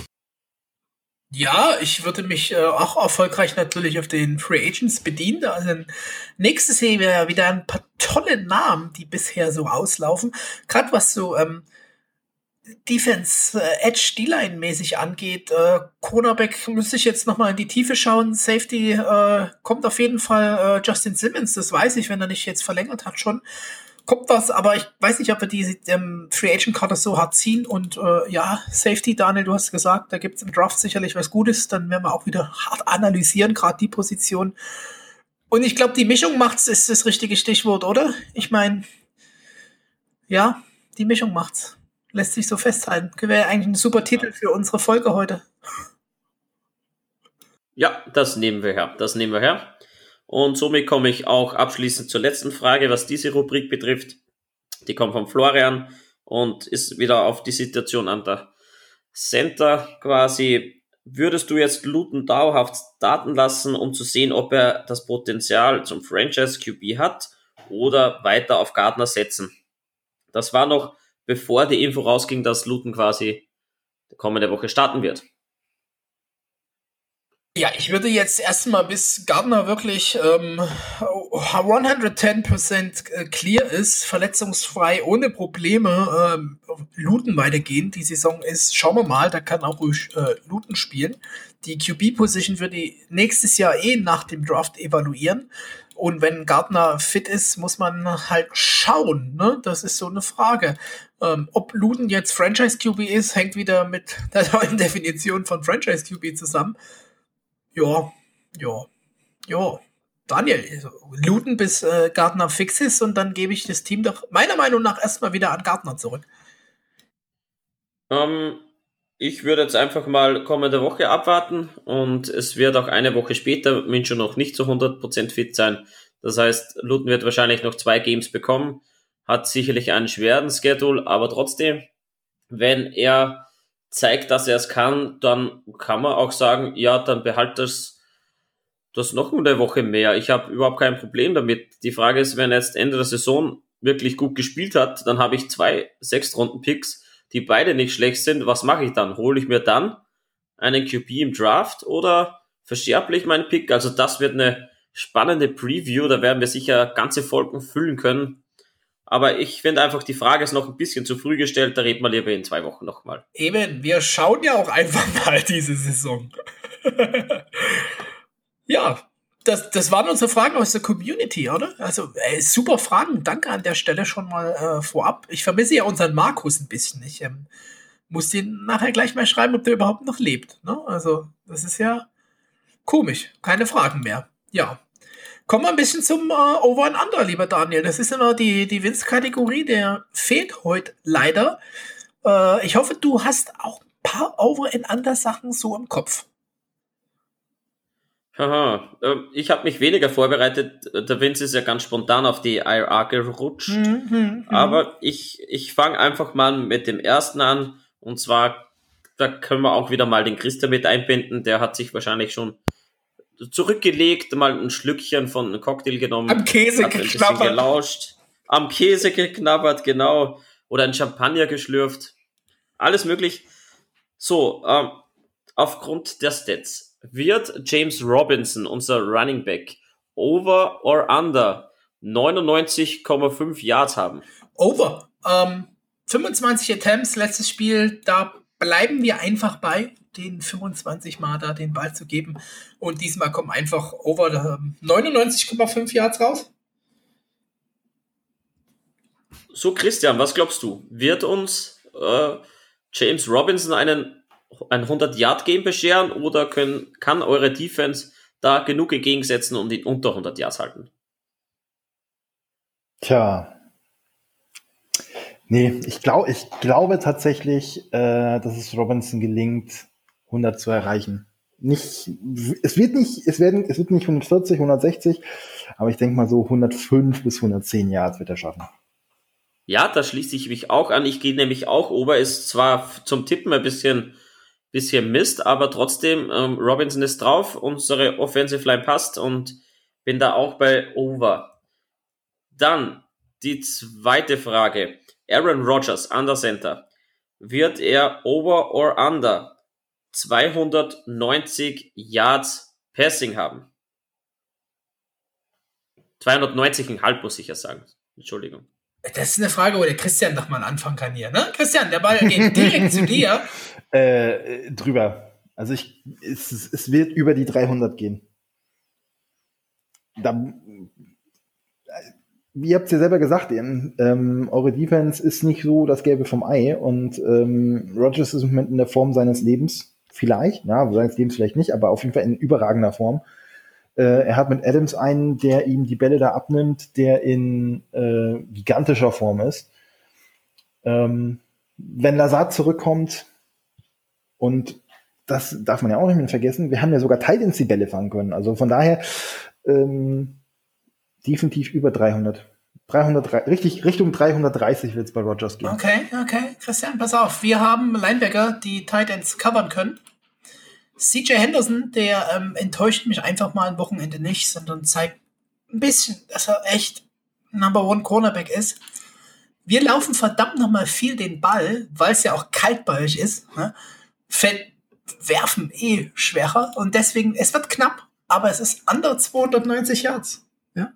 Ja, ich würde mich äh, auch erfolgreich natürlich auf den Free Agents bedienen. Also nächstes Jahr wäre wieder ein paar tolle Namen, die bisher so auslaufen. Gerade was so ähm, Defense, äh, Edge, D-Line mäßig angeht. Äh, Cornerback müsste ich jetzt nochmal in die Tiefe schauen. Safety äh, kommt auf jeden Fall äh, Justin Simmons, das weiß ich, wenn er nicht jetzt verlängert hat schon. Kommt was, aber ich weiß nicht, ob wir die ähm, Free Agent Karte so hart ziehen und äh, ja, Safety, Daniel, du hast gesagt, da gibt's im Draft sicherlich was Gutes, dann werden wir auch wieder hart analysieren, gerade die Position. Und ich glaube, die Mischung macht's, ist das richtige Stichwort, oder? Ich meine, ja, die Mischung macht's. Lässt sich so festhalten. Wäre eigentlich ein super Titel für unsere Folge heute. Ja, das nehmen wir her, das nehmen wir her. Und somit komme ich auch abschließend zur letzten Frage, was diese Rubrik betrifft. Die kommt von Florian und ist wieder auf die Situation an der Center quasi. Würdest du jetzt Luton dauerhaft starten lassen, um zu sehen, ob er das Potenzial zum Franchise-Q B hat oder weiter auf Gardner setzen? Das war noch bevor die Info rausging, dass Luton quasi kommende Woche starten wird. Ja, ich würde jetzt erstmal, bis Gardner wirklich ähm, hundertzehn Prozent clear ist, verletzungsfrei, ohne Probleme, ähm, Luton weitergehen. Die Saison ist, schauen wir mal, da kann auch ruhig äh, Luton spielen. Die Q B-Position wird die nächstes Jahr eh nach dem Draft evaluieren. Und wenn Gardner fit ist, muss man halt schauen, ne? Das ist so eine Frage. Ähm, ob Luton jetzt Franchise-Q B ist, hängt wieder mit der neuen Definition von Franchise-Q B zusammen. Ja, ja. Jo, Daniel, also, looten bis äh, Gardner fix ist und dann gebe ich das Team doch meiner Meinung nach erstmal wieder an Gardner zurück. Ähm, ich würde jetzt einfach mal kommende Woche abwarten und es wird auch eine Woche später Minshew noch nicht zu hundert Prozent fit sein. Das heißt, Luton wird wahrscheinlich noch zwei Games bekommen, hat sicherlich einen schweren Schedule, aber trotzdem, wenn er zeigt, dass er es kann, dann kann man auch sagen, ja, dann behalt das, das noch eine Woche mehr. Ich habe überhaupt kein Problem damit. Die Frage ist, wenn er jetzt Ende der Saison wirklich gut gespielt hat, dann habe ich zwei Sechstrunden-Picks, die beide nicht schlecht sind. Was mache ich dann? Hole ich mir dann einen Q B im Draft oder verscherble ich meinen Pick? Also das wird eine spannende Preview, da werden wir sicher ganze Folgen füllen können. Aber ich finde einfach, die Frage ist noch ein bisschen zu früh gestellt, da reden wir lieber in zwei Wochen nochmal. Eben, wir schauen ja auch einfach mal diese Saison. Ja, das, das waren unsere Fragen aus der Community, oder? Also, ey, super Fragen. Danke an der Stelle schon mal äh, vorab. Ich vermisse ja unseren Markus ein bisschen. Ich ähm, muss den nachher gleich mal schreiben, ob der überhaupt noch lebt. Ne? Also, das ist ja komisch. Keine Fragen mehr. Ja. Kommen wir ein bisschen zum äh, Over and Under, lieber Daniel. Das ist immer die, die Vince-Kategorie, der fehlt heute leider. Äh, ich hoffe, du hast auch ein paar Over and Under Sachen so im Kopf. Haha, ich habe mich weniger vorbereitet. Der Vince ist ja ganz spontan auf die I R gerutscht. Mhm, aber ich, ich fange einfach mal mit dem ersten an. Und zwar, da können wir auch wieder mal den Christa mit einbinden. Der hat sich wahrscheinlich schon zurückgelegt, mal ein Schlückchen von einem Cocktail genommen. Am Käse hat ein geknabbert. bisschen gelauscht. Am Käse geknabbert, genau. Oder ein Champagner geschlürft. Alles möglich. So, ähm, aufgrund der Stats. Wird James Robinson, unser Running Back, over or under neunundneunzig Komma fünf Yards haben? Over. Ähm, fünfundzwanzig Attempts, letztes Spiel, da bleiben wir einfach bei, den fünfundzwanzig Mal da den Ball zu geben. Und diesmal kommen einfach over ähm, neunundneunzig Komma fünf Yards raus. So, Christian, was glaubst du? Wird uns äh, James Robinson einen ein hundert-Yard-Game bescheren oder können, kann eure Defense da genug entgegensetzen und ihn unter hundert Yards halten? Tja. Nee, ich, glaub, ich glaube tatsächlich, äh, dass es Robinson gelingt, hundert zu erreichen. Nicht, es wird nicht, es werden, es wird nicht hundertvierzig, hundertsechzig, aber ich denke mal so hundertfünf bis hundertzehn Yards wird er schaffen. Ja, da schließe ich mich auch an. Ich gehe nämlich auch over, ist zwar zum Tippen ein bisschen bisschen Mist, aber trotzdem, ähm, Robinson ist drauf, unsere Offensive Line passt und bin da auch bei over. Dann die zweite Frage. Aaron Rodgers, Under Center. Wird er over or under zweihundertneunzig Yards Passing haben? zweihundertneunzig Komma fünf muss ich ja sagen. Entschuldigung. Das ist eine Frage, wo der Christian doch mal anfangen kann hier, ne? Christian, der Ball geht direkt zu dir. Äh, drüber. Also ich, es, es wird über die dreihundert gehen. Da, ihr habt es ja selber gesagt, eben, ähm, eure Defense ist nicht so das Gelbe vom Ei und ähm, Rodgers ist im Moment in der Form seines Lebens, vielleicht, ja, seines Lebens vielleicht nicht, aber auf jeden Fall in überragender Form. Äh, er hat mit Adams einen, der ihm die Bälle da abnimmt, der in äh, gigantischer Form ist. Ähm, wenn Lazard zurückkommt, und das darf man ja auch nicht mehr vergessen, wir haben ja sogar Titans die Bälle fangen können. Also von daher ähm, definitiv über dreihundert. dreihundert, richtig, Richtung dreihundertdreißig wird es bei Rodgers gehen. Okay, okay. Christian, pass auf. Wir haben Linebacker, die Titans covern können. C J Henderson, der ähm, enttäuscht mich einfach mal ein Wochenende nicht, sondern zeigt ein bisschen, dass er echt Number One Cornerback ist. Wir laufen verdammt nochmal viel den Ball, weil es ja auch kalt bei euch ist. Ne? Fällt werfen eh schwerer und deswegen, es wird knapp, aber es ist under zweihundertneunzig Yards. Ja?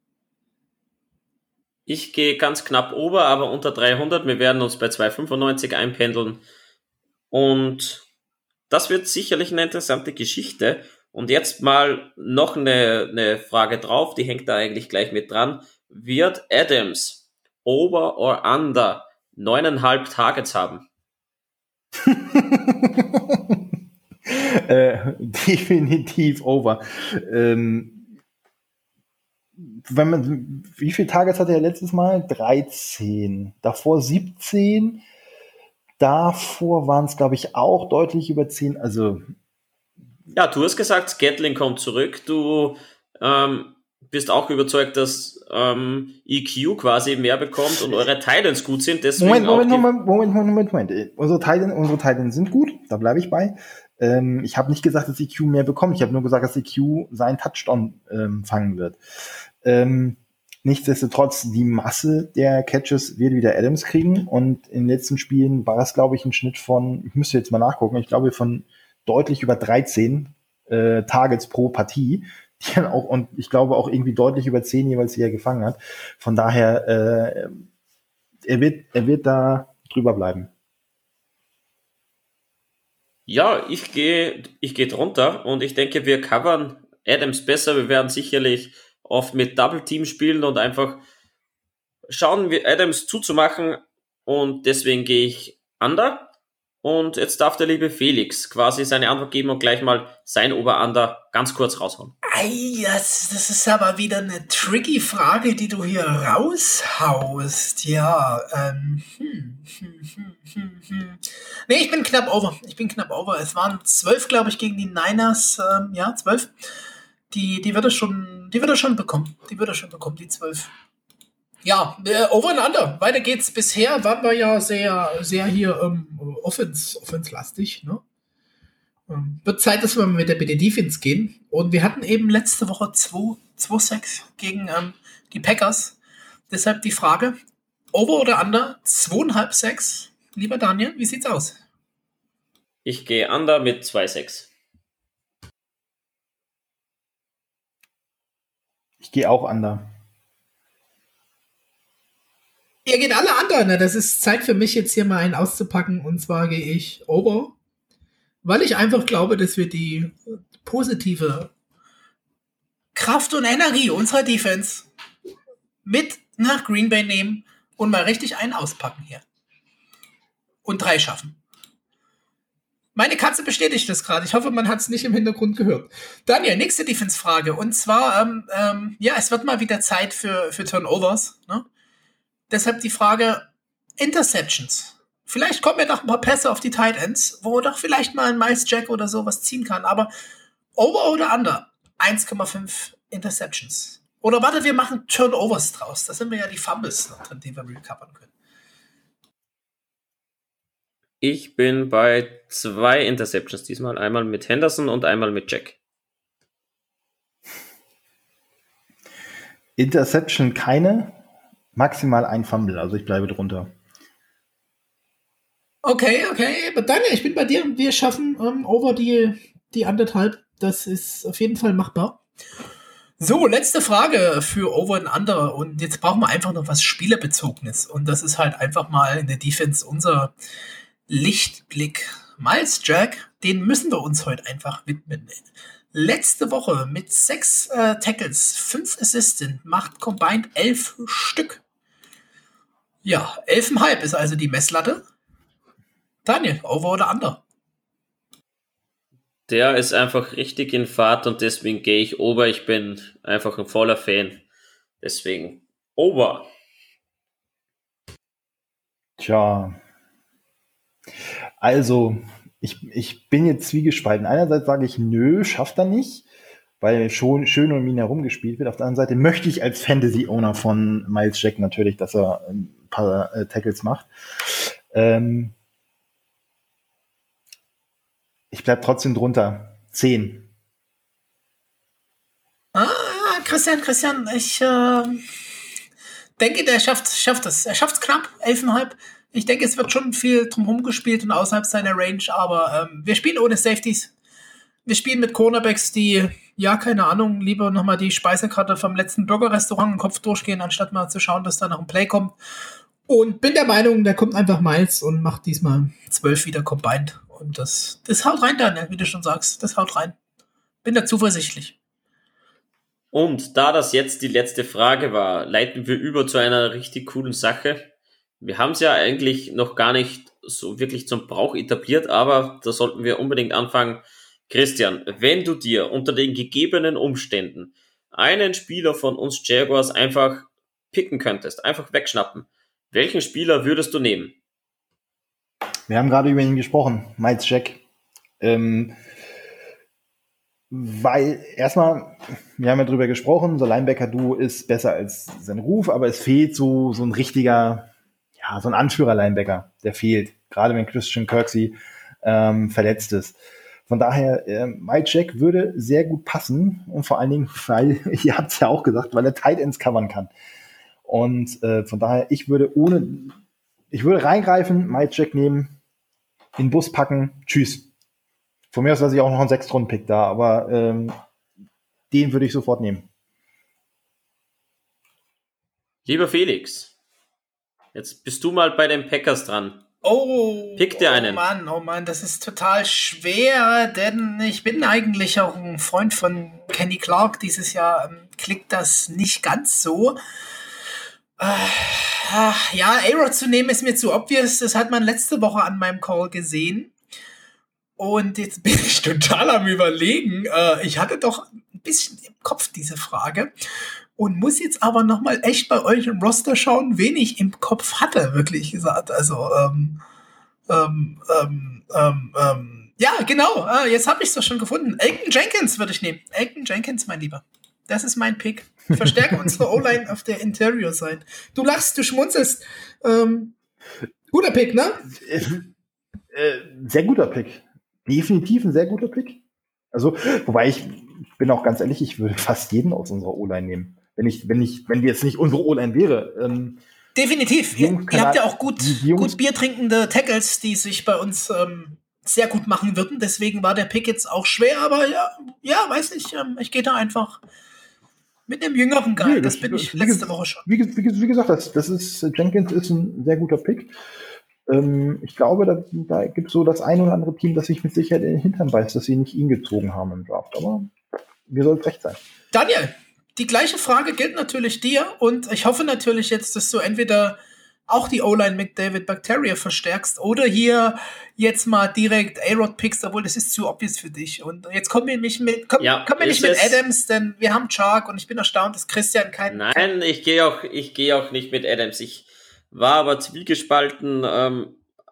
Ich gehe ganz knapp ober, aber unter dreihundert. Wir werden uns bei zweihundertfünfundneunzig einpendeln und das wird sicherlich eine interessante Geschichte. Und jetzt mal noch eine, eine Frage drauf, die hängt da eigentlich gleich mit dran. Wird Adams over or under neuneinhalb Targets haben? äh, definitiv over. Ähm, wenn man, wie viele Targets hatte er letztes Mal? dreizehn. Davor siebzehn. Davor waren es, glaube ich, auch deutlich über zehn. Also. Ja, du hast gesagt, Scantling kommt zurück. Du ähm, bist auch überzeugt, dass ähm, E Q quasi mehr bekommt und eure Titans gut sind. Deswegen Moment, Moment, auch die Moment, Moment, Moment, Moment, Moment. Unsere Titans, unsere Titans sind gut. Da bleibe ich bei. Ähm, ich habe nicht gesagt, dass E Q mehr bekommt. Ich habe nur gesagt, dass E Q seinen Touchdown ähm, fangen wird. Ähm, nichtsdestotrotz, die Masse der Catches wird wieder Adams kriegen. Und in den letzten Spielen war es, glaube ich, ein Schnitt von, ich müsste jetzt mal nachgucken, ich glaube von deutlich über dreizehn äh, Targets pro Partie. Die dann auch, und ich glaube auch irgendwie deutlich über zehn jeweils, die er gefangen hat. Von daher, äh, er wird, er wird da drüber bleiben. Ja, ich gehe ich gehe drunter und ich denke, wir covern Adams besser. Wir werden sicherlich oft mit Double Team spielen und einfach schauen, wie Adams zuzumachen, und deswegen gehe ich under. Und jetzt darf der liebe Felix quasi seine Antwort geben und gleich mal sein Over-Under ganz kurz raushauen. Ei, das, das ist aber wieder eine tricky Frage, die du hier raushaust. Ja, ähm, hm, hm, hm, hm, hm. Nee, ich bin knapp over. Ich bin knapp over. Es waren zwölf, glaube ich, gegen die Niners. Ähm, ja, zwölf. Die, die wird er schon, die wird er schon bekommen. Die wird er schon bekommen, die zwölf. Ja, äh, over and under. Weiter geht's. Bisher waren wir ja sehr, sehr hier ähm, Offense, Offense-lastig, ne? Ähm, wird Zeit, dass wir mit der, mit der Defense gehen. Und wir hatten eben letzte Woche zwei sechs gegen ähm, die Packers. Deshalb die Frage, over oder under? zwei Komma fünf sechs. Lieber Daniel, wie sieht's aus? Ich gehe under mit zwei sechs. Ich gehe auch under. Ihr geht alle under, ne? Das ist Zeit für mich, jetzt hier mal einen auszupacken. Und zwar gehe ich over, weil ich einfach glaube, dass wir die positive Kraft und Energie unserer Defense mit nach Green Bay nehmen und mal richtig einen auspacken hier. Und drei schaffen. Meine Katze bestätigt das gerade. Ich hoffe, man hat es nicht im Hintergrund gehört. Daniel, nächste Defense-Frage. Und zwar, ähm, ähm, ja, es wird mal wieder Zeit für, für Turnovers, ne? Deshalb die Frage, Interceptions. Vielleicht kommen ja noch ein paar Pässe auf die Tight Ends, wo doch vielleicht mal ein Miles Jack oder sowas ziehen kann. Aber over oder under? eins Komma fünf Interceptions. Oder warte, wir machen Turnovers draus. Da sind wir ja die Fumbles noch drin, die wir recovern können. Ich bin bei zwei Interceptions diesmal. Einmal mit Henderson und einmal mit Jack. Interception keine. Maximal ein Fumble, also ich bleibe drunter. Okay, okay, aber Daniel, ich bin bei dir. Wir schaffen ähm, over die, die anderthalb. Das ist auf jeden Fall machbar. So, letzte Frage für Over and Under. Und jetzt brauchen wir einfach noch was Spielerbezogenes. Und das ist halt einfach mal in der Defense unser Lichtblick. Miles Jack, den müssen wir uns heute einfach widmen. Letzte Woche mit sechs äh, Tackles, fünf Assistant, macht combined elf Stück. Ja, elf Komma fünf ist also die Messlatte. Daniel, over oder under? Der ist einfach richtig in Fahrt und deswegen gehe ich over. Ich bin einfach ein voller Fan. Deswegen over. Tja. Also, ich, ich bin jetzt zwiegespalten. Einerseits sage ich, nö, schafft er nicht, weil schon schön um ihn herum gespielt wird. Auf der anderen Seite möchte ich als Fantasy-Owner von Miles Jack natürlich, dass er ein paar äh, Tackles macht. Ähm, ich bleib trotzdem drunter. Zehn. Ah, Christian, Christian, ich äh, denke, der schafft, schafft es. Er schafft es knapp, elf Komma fünf. Ich denke, es wird schon viel drumherum gespielt und außerhalb seiner Range, aber ähm, wir spielen ohne Safeties. Wir spielen mit Cornerbacks, die, ja, keine Ahnung, lieber nochmal die Speisekarte vom letzten Burgerrestaurant im Kopf durchgehen, anstatt mal zu schauen, dass da noch ein Play kommt. Und bin der Meinung, da kommt einfach Miles und macht diesmal zwölf wieder combined. Und das, das haut rein, Daniel, wie du schon sagst. Das haut rein. Bin da zuversichtlich. Und da das jetzt die letzte Frage war, leiten wir über zu einer richtig coolen Sache. Wir haben es ja eigentlich noch gar nicht so wirklich zum Brauch etabliert, aber da sollten wir unbedingt anfangen. Christian, wenn du dir unter den gegebenen Umständen einen Spieler von uns Jaguars einfach picken könntest, einfach wegschnappen, welchen Spieler würdest du nehmen? Wir haben gerade über ihn gesprochen, Miles Jack. Ähm, weil erstmal, wir haben ja drüber gesprochen, so Linebacker-Duo ist besser als sein Ruf, aber es fehlt so, so ein richtiger, ja, so ein Anführer-Linebacker, der fehlt, gerade wenn Christian Kirksey ähm, verletzt ist. Von daher, äh, Miles Jack würde sehr gut passen und vor allen Dingen, weil, ihr habt es ja auch gesagt, weil er Tight Ends covern kann. Und äh, von daher, ich würde ohne, ich würde reingreifen, Miles Jack nehmen, in den Bus packen, tschüss. Von mir aus lasse ich auch noch einen Sechstrunden-Pick da, aber ähm, den würde ich sofort nehmen. Lieber Felix, jetzt bist du mal bei den Packers dran. Oh, Pick dir einen. Oh Mann, oh Mann, das ist total schwer, denn ich bin eigentlich auch ein Freund von Kenny Clark. Dieses Jahr ähm, klickt das nicht ganz so. Äh, ja, A-Rod zu nehmen ist mir zu obvious. Das hat man letzte Woche an meinem Call gesehen. Und jetzt bin ich total am Überlegen. Äh, ich hatte doch ein bisschen im Kopf diese Frage und muss jetzt aber nochmal echt bei euch im Roster schauen, wen ich im Kopf hatte, wirklich gesagt. Also, ähm, ähm, ähm, ähm, ähm, ja, genau. Äh, jetzt habe ich es doch schon gefunden. Elgton Jenkins würde ich nehmen. Elgton Jenkins, mein Lieber. Das ist mein Pick. Verstärke unsere O-Line auf der Interior-Side. Du lachst, du schmunzelst. Ähm, guter Pick, ne? Äh, äh, sehr guter Pick. Definitiv ein sehr guter Pick. Also, wobei ich bin auch ganz ehrlich, ich würde fast jeden aus unserer O-Line nehmen. Wenn ich, wenn ich, wenn wir jetzt nicht unsere O-Line wäre. Ähm, Definitiv. Ihr, ihr habt ja auch gut, gut biertrinkende Tackles, die sich bei uns ähm, sehr gut machen würden. Deswegen war der Pick jetzt auch schwer, aber ja, ja, weiß nicht. Ähm, ich gehe da einfach mit einem jüngeren Guy. Nee, das, das bin ich wie, letzte Woche schon. Wie, wie, wie gesagt, das, das ist, Jenkins ist ein sehr guter Pick. Ähm, ich glaube, da, da gibt es so das ein oder andere Team, das sich mit Sicherheit in den Hintern beißt, dass sie nicht ihn gezogen haben im Draft. Aber mir soll es recht sein. Daniel, die gleiche Frage gilt natürlich dir und ich hoffe natürlich jetzt, dass du entweder auch die O-Line mit David Bacteria verstärkst oder hier jetzt mal direkt A-Rod pickst, obwohl das ist zu obvious für dich. Und jetzt kommen wir nicht mit, komm, ja, kommen wir nicht mit Adams, denn wir haben Chark und ich bin erstaunt, dass Christian keinen... Nein, ich gehe auch, ich gehe auch nicht mit Adams. Ich war aber zwiegespalten. Ähm,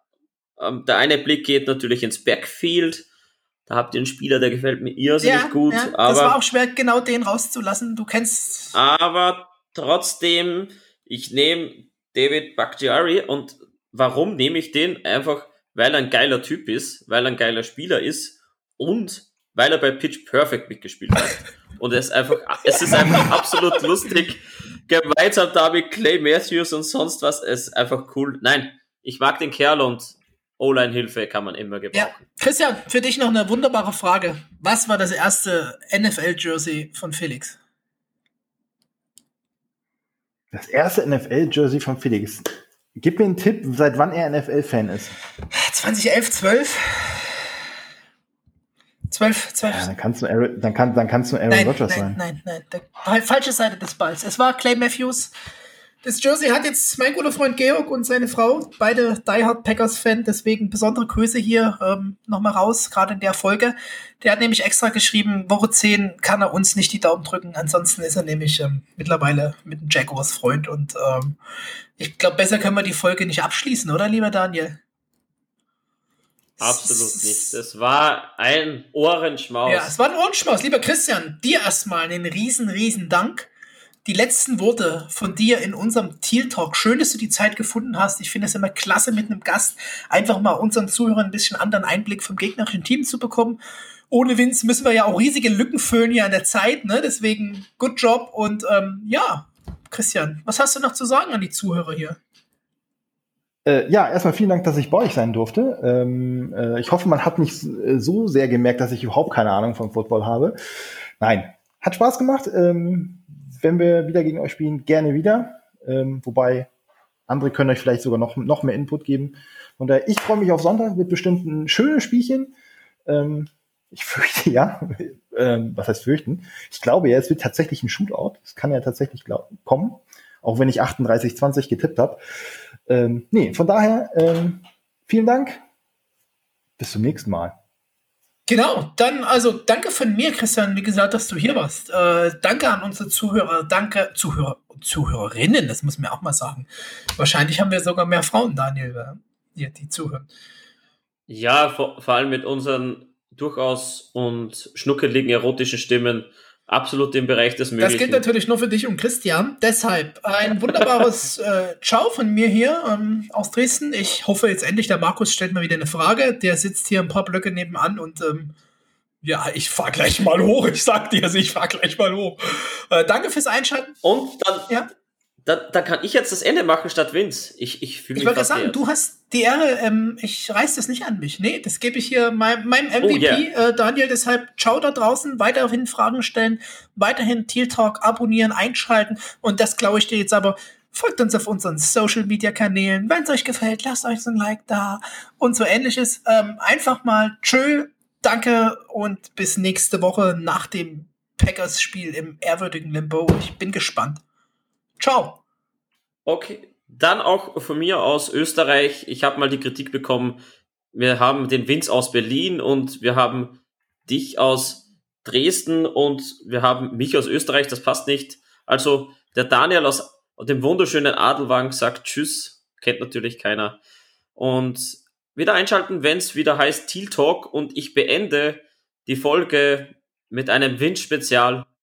ähm, der eine Blick geht natürlich ins Backfield. Da habt ihr einen Spieler, der gefällt mir irrsinnig ja, gut. Ja, aber, das war auch schwer, genau den rauszulassen. Du kennst... Aber trotzdem, ich nehme David Bakhtiari. Und warum nehme ich den? Einfach, weil er ein geiler Typ ist, weil er ein geiler Spieler ist und weil er bei Pitch Perfect mitgespielt hat. Und es ist einfach, es ist einfach absolut lustig, gemeinsam da mit Clay Matthews und sonst was. Es ist einfach cool. Nein, ich mag den Kerl und O-Line-Hilfe kann man immer gebrauchen. Ja. Christian, für dich noch eine wunderbare Frage. Was war das erste N F L-Jersey von Felix? Das erste N F L-Jersey von Felix. Gib mir einen Tipp, seit wann er N F L-Fan ist. zwanzig elf, zwölf zwölf, zwölf Ja, dann kannst du Aaron, dann kann, dann kannst du Aaron nein, Rodgers nein, sein. Nein, nein, nein. Der, falsche Seite des Balls. Es war Clay Matthews. Das Jersey hat jetzt mein guter Freund Georg und seine Frau, beide Die Hard Packers-Fan, deswegen besondere Grüße hier ähm, nochmal raus, gerade in der Folge. Der hat nämlich extra geschrieben, Woche zehn kann er uns nicht die Daumen drücken, ansonsten ist er nämlich ähm, mittlerweile mit einem Jaguars Freund und ähm, ich glaube, besser können wir die Folge nicht abschließen, oder, lieber Daniel? Absolut nicht. Das war ein Ohrenschmaus. Ja, es war ein Ohrenschmaus. Lieber Christian, dir erstmal einen riesen, riesen Dank. Die letzten Worte von dir in unserem Teal Talk. Schön, dass du die Zeit gefunden hast. Ich finde es immer klasse, mit einem Gast einfach mal unseren Zuhörern ein bisschen anderen Einblick vom gegnerischen Team zu bekommen. Ohne Vince müssen wir ja auch riesige Lücken füllen hier an der Zeit, ne? Deswegen, good job. Und ähm, ja, Christian, was hast du noch zu sagen an die Zuhörer hier? Äh, ja, erstmal vielen Dank, dass ich bei euch sein durfte. Ähm, äh, ich hoffe, man hat nicht so sehr gemerkt, dass ich überhaupt keine Ahnung von Football habe. Nein, hat Spaß gemacht. Ähm, wenn wir wieder gegen euch spielen, gerne wieder. Ähm, wobei andere können euch vielleicht sogar noch, noch mehr Input geben. Und äh, ich freue mich auf Sonntag, wird bestimmt ein schönes Spielchen. Ähm, ich fürchte, ja. ähm, was heißt fürchten? Ich glaube ja, es wird tatsächlich ein Shootout. Es kann ja tatsächlich glaub, kommen. Auch wenn ich achtunddreißig zwanzig getippt habe. Ähm, nee, von daher, ähm, vielen Dank. Bis zum nächsten Mal. Genau, dann also danke von mir, Christian, wie gesagt, dass du hier warst. Äh, danke an unsere Zuhörer, danke Zuhörer und Zuhörerinnen, das muss man auch mal sagen. Wahrscheinlich haben wir sogar mehr Frauen, Daniel, die, die zuhören. Ja, vor, vor allem mit unseren durchaus und schnuckeligen erotischen Stimmen absolut im Bereich des Möglichen. Das gilt natürlich nur für dich und Christian. Deshalb ein wunderbares äh, Ciao von mir hier ähm, aus Dresden. Ich hoffe jetzt endlich, der Markus stellt mal wieder eine Frage. Der sitzt hier ein paar Blöcke nebenan und ähm, ja, ich fahr gleich mal hoch. Ich sag dir, also ich fahr gleich mal hoch. Äh, danke fürs Einschalten. Und dann, ja. dann, dann kann ich jetzt das Ende machen statt Vince. Ich, ich fühle mich Ich wollte fast sagen, geehrt. du hast die Ehre, ähm, ich reiß das nicht an mich. Nee, das gebe ich hier meinem, meinem M V P, Oh, yeah. äh, Daniel. Deshalb ciao da draußen, weiterhin Fragen stellen, weiterhin Teal Talk abonnieren, einschalten. Und das glaube ich dir jetzt aber. Folgt uns auf unseren Social-Media-Kanälen. Wenn es euch gefällt, lasst euch so ein Like da und so ähnliches. Ähm, einfach mal tschö, danke und bis nächste Woche nach dem Packers-Spiel im ehrwürdigen Limbo. Ich bin gespannt. Ciao. Okay, dann auch von mir aus Österreich. Ich habe mal die Kritik bekommen, wir haben den Vince aus Berlin und wir haben dich aus Dresden und wir haben mich aus Österreich, das passt nicht. Also der Daniel aus dem wunderschönen Adelwang sagt Tschüss, kennt natürlich keiner. Und wieder einschalten, wenn es wieder heißt Teal Talk und ich beende die Folge mit einem Vince-Spezial.